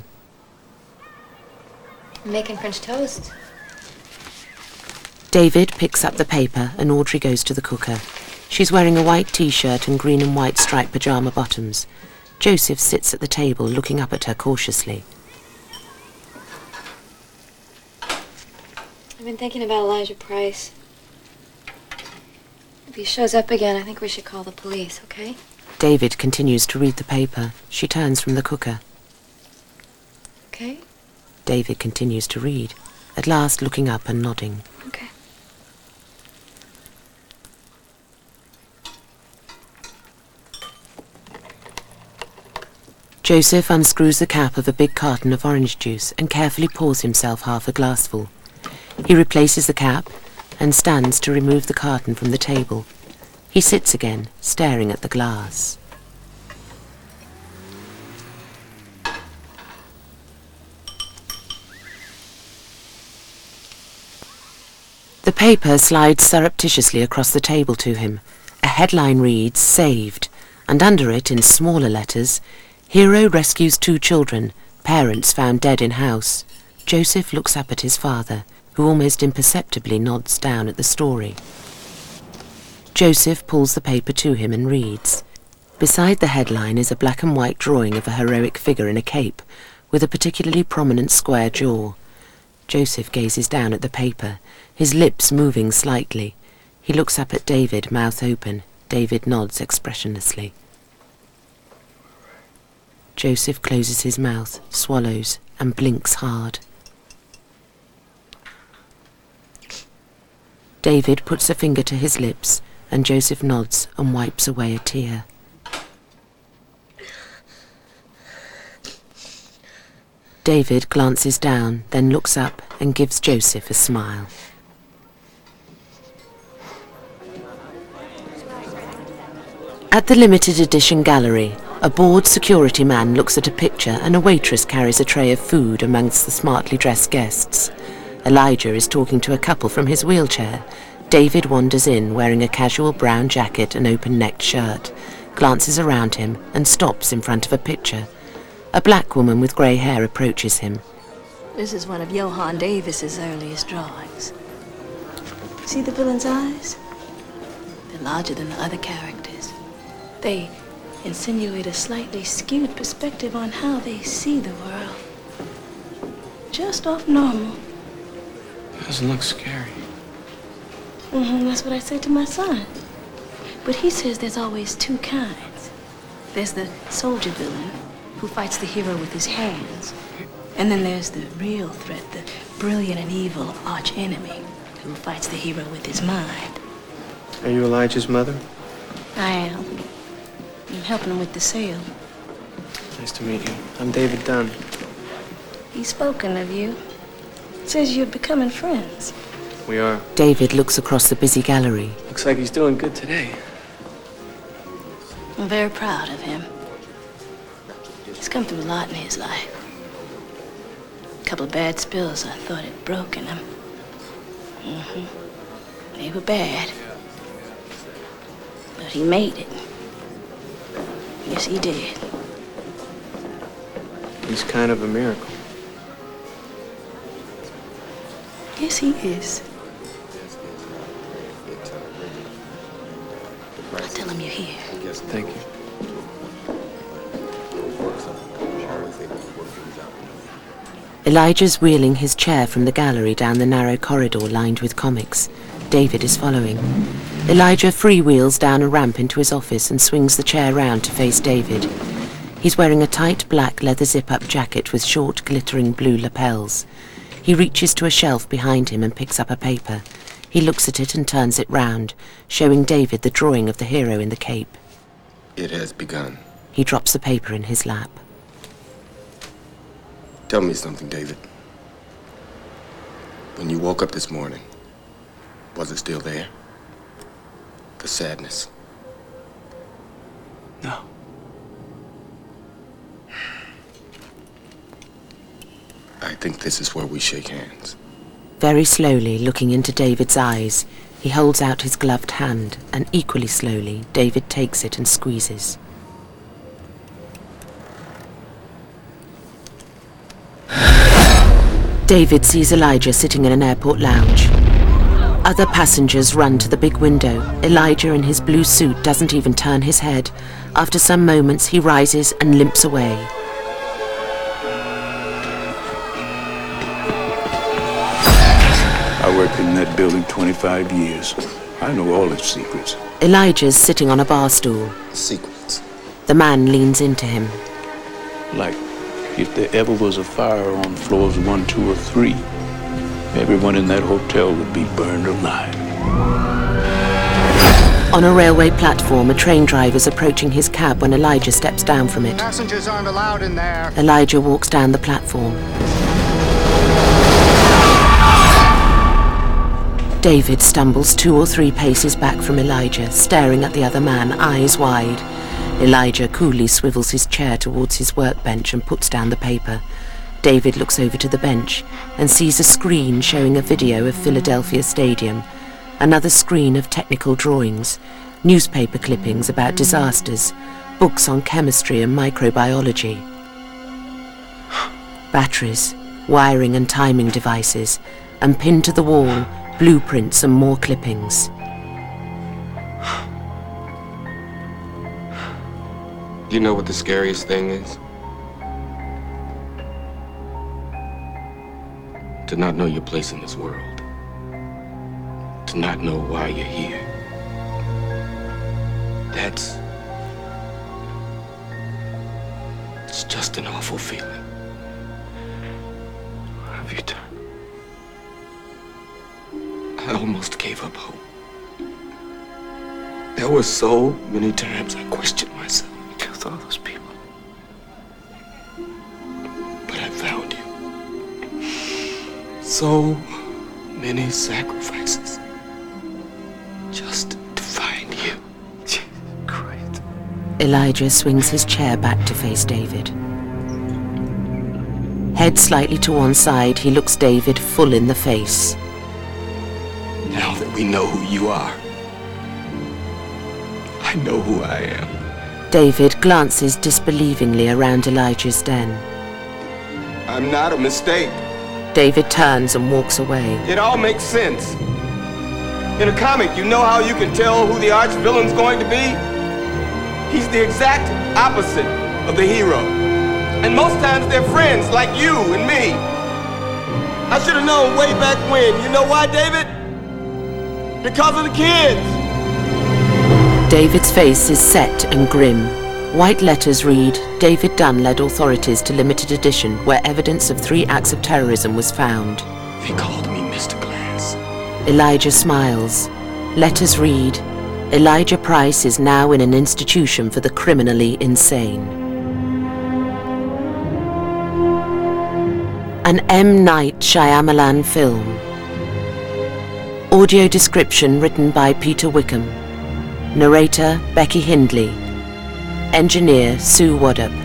I'm making French toast. David picks up the paper and Audrey goes to the cooker. She's wearing a white t-shirt and green and white striped pyjama bottoms. Joseph sits at the table looking up at her cautiously. I've been thinking about Elijah Price. If he shows up again, I think we should call the police, okay? David continues to read the paper. She turns from the cooker. Okay? David continues to read, at last looking up and nodding. Okay. Joseph unscrews the cap of a big carton of orange juice and carefully pours himself half a glassful. He replaces the cap and stands to remove the carton from the table. He sits again, staring at the glass. The paper slides surreptitiously across the table to him. A headline reads, "Saved," and under it, in smaller letters, "Hero rescues 2 children, parents found dead in house." Joseph looks up at his father, who almost imperceptibly nods down at the story. Joseph pulls the paper to him and reads. Beside the headline is a black and white drawing of a heroic figure in a cape, with a particularly prominent square jaw. Joseph gazes down at the paper, his lips moving slightly. He looks up at David, mouth open. David nods expressionlessly. Joseph closes his mouth, swallows, and blinks hard. David puts a finger to his lips, and Joseph nods and wipes away a tear. David glances down, then looks up and gives Joseph a smile. At the limited edition gallery, a bored security man looks at a picture and a waitress carries a tray of food amongst the smartly dressed guests. Elijah is talking to a couple from his wheelchair. David wanders in wearing a casual brown jacket and open-necked shirt, glances around him and stops in front of a picture. A black woman with grey hair approaches him. This is one of Johann Davis's earliest drawings. See the villain's eyes? They're larger than the other characters. They insinuate a slightly skewed perspective on how they see the world. Just off normal. It doesn't look scary. That's what I say to my son. But he says there's always 2 kinds. There's the soldier villain, who fights the hero with his hands. And then there's the real threat, the brilliant and evil arch-enemy, who fights the hero with his mind. Are you Elijah's mother? I am. I'm helping him with the sale. Nice to meet you. I'm David Dunn. He's spoken of you. Says you're becoming friends. We are. David looks across the busy gallery. Looks like he's doing good today. I'm very proud of him. He's come through a lot in his life. A couple of bad spills I thought had broken him. They were bad. But he made it. Yes, he did. He's kind of a miracle. Yes, he is. I'll tell him you're here. Thank you. Elijah's wheeling his chair from the gallery down the narrow corridor lined with comics. David is following. Elijah freewheels down a ramp into his office and swings the chair round to face David. He's wearing a tight black leather zip-up jacket with short, glittering blue lapels. He reaches to a shelf behind him and picks up a paper. He looks at it and turns it round, showing David the drawing of the hero in the cape. It has begun. He drops the paper in his lap. Tell me something, David. When you woke up this morning, was it still there? The sadness? No. I think this is where we shake hands. Very slowly, looking into David's eyes, he holds out his gloved hand, and equally slowly, David takes it and squeezes. David sees Elijah sitting in an airport lounge. Other passengers run to the big window. Elijah in his blue suit doesn't even turn his head. After some moments, he rises and limps away. I worked in that building 25 years. I know all its secrets. Elijah's sitting on a bar stool. Secrets? The man leans into him. Like, if there ever was a fire on floors 1, 2, or 3, everyone in that hotel would be burned alive. On a railway platform, a train driver's approaching his cab when Elijah steps down from it. Passengers aren't allowed in there. Elijah walks down the platform. David stumbles 2 or 3 paces back from Elijah, staring at the other man, eyes wide. Elijah coolly swivels his chair towards his workbench and puts down the paper. David looks over to the bench and sees a screen showing a video of Philadelphia Stadium, another screen of technical drawings, newspaper clippings about disasters, books on chemistry and microbiology. Batteries, wiring and timing devices, and pinned to the wall, blueprints and more clippings. You know what the scariest thing is? To not know your place in this world. To not know why you're here. It's just an awful feeling. What have you done? I almost gave up hope. There were so many times I questioned myself. You killed all those people. But I found you. So many sacrifices. Just to find you. Great. Elijah swings his chair back to face David. Head slightly to one side, he looks David full in the face. Now that we know who you are, I know who I am. David glances disbelievingly around Elijah's den. I'm not a mistake. David turns and walks away. It all makes sense. In a comic, you know how you can tell who the arch villain's going to be? He's the exact opposite of the hero. And most times they're friends like you and me. I should have known way back when. You know why, David? Because of the kids. David's face is set and grim. White letters read, David Dunn led authorities to limited edition where evidence of 3 acts of terrorism was found. They called me Mr. Glass. Elijah smiles. Letters read, Elijah Price is now in an institution for the criminally insane. An M. Night Shyamalan film. Audio description written by Peter Wickham. Narrator Becky Hindley. Engineer Sue Waddup.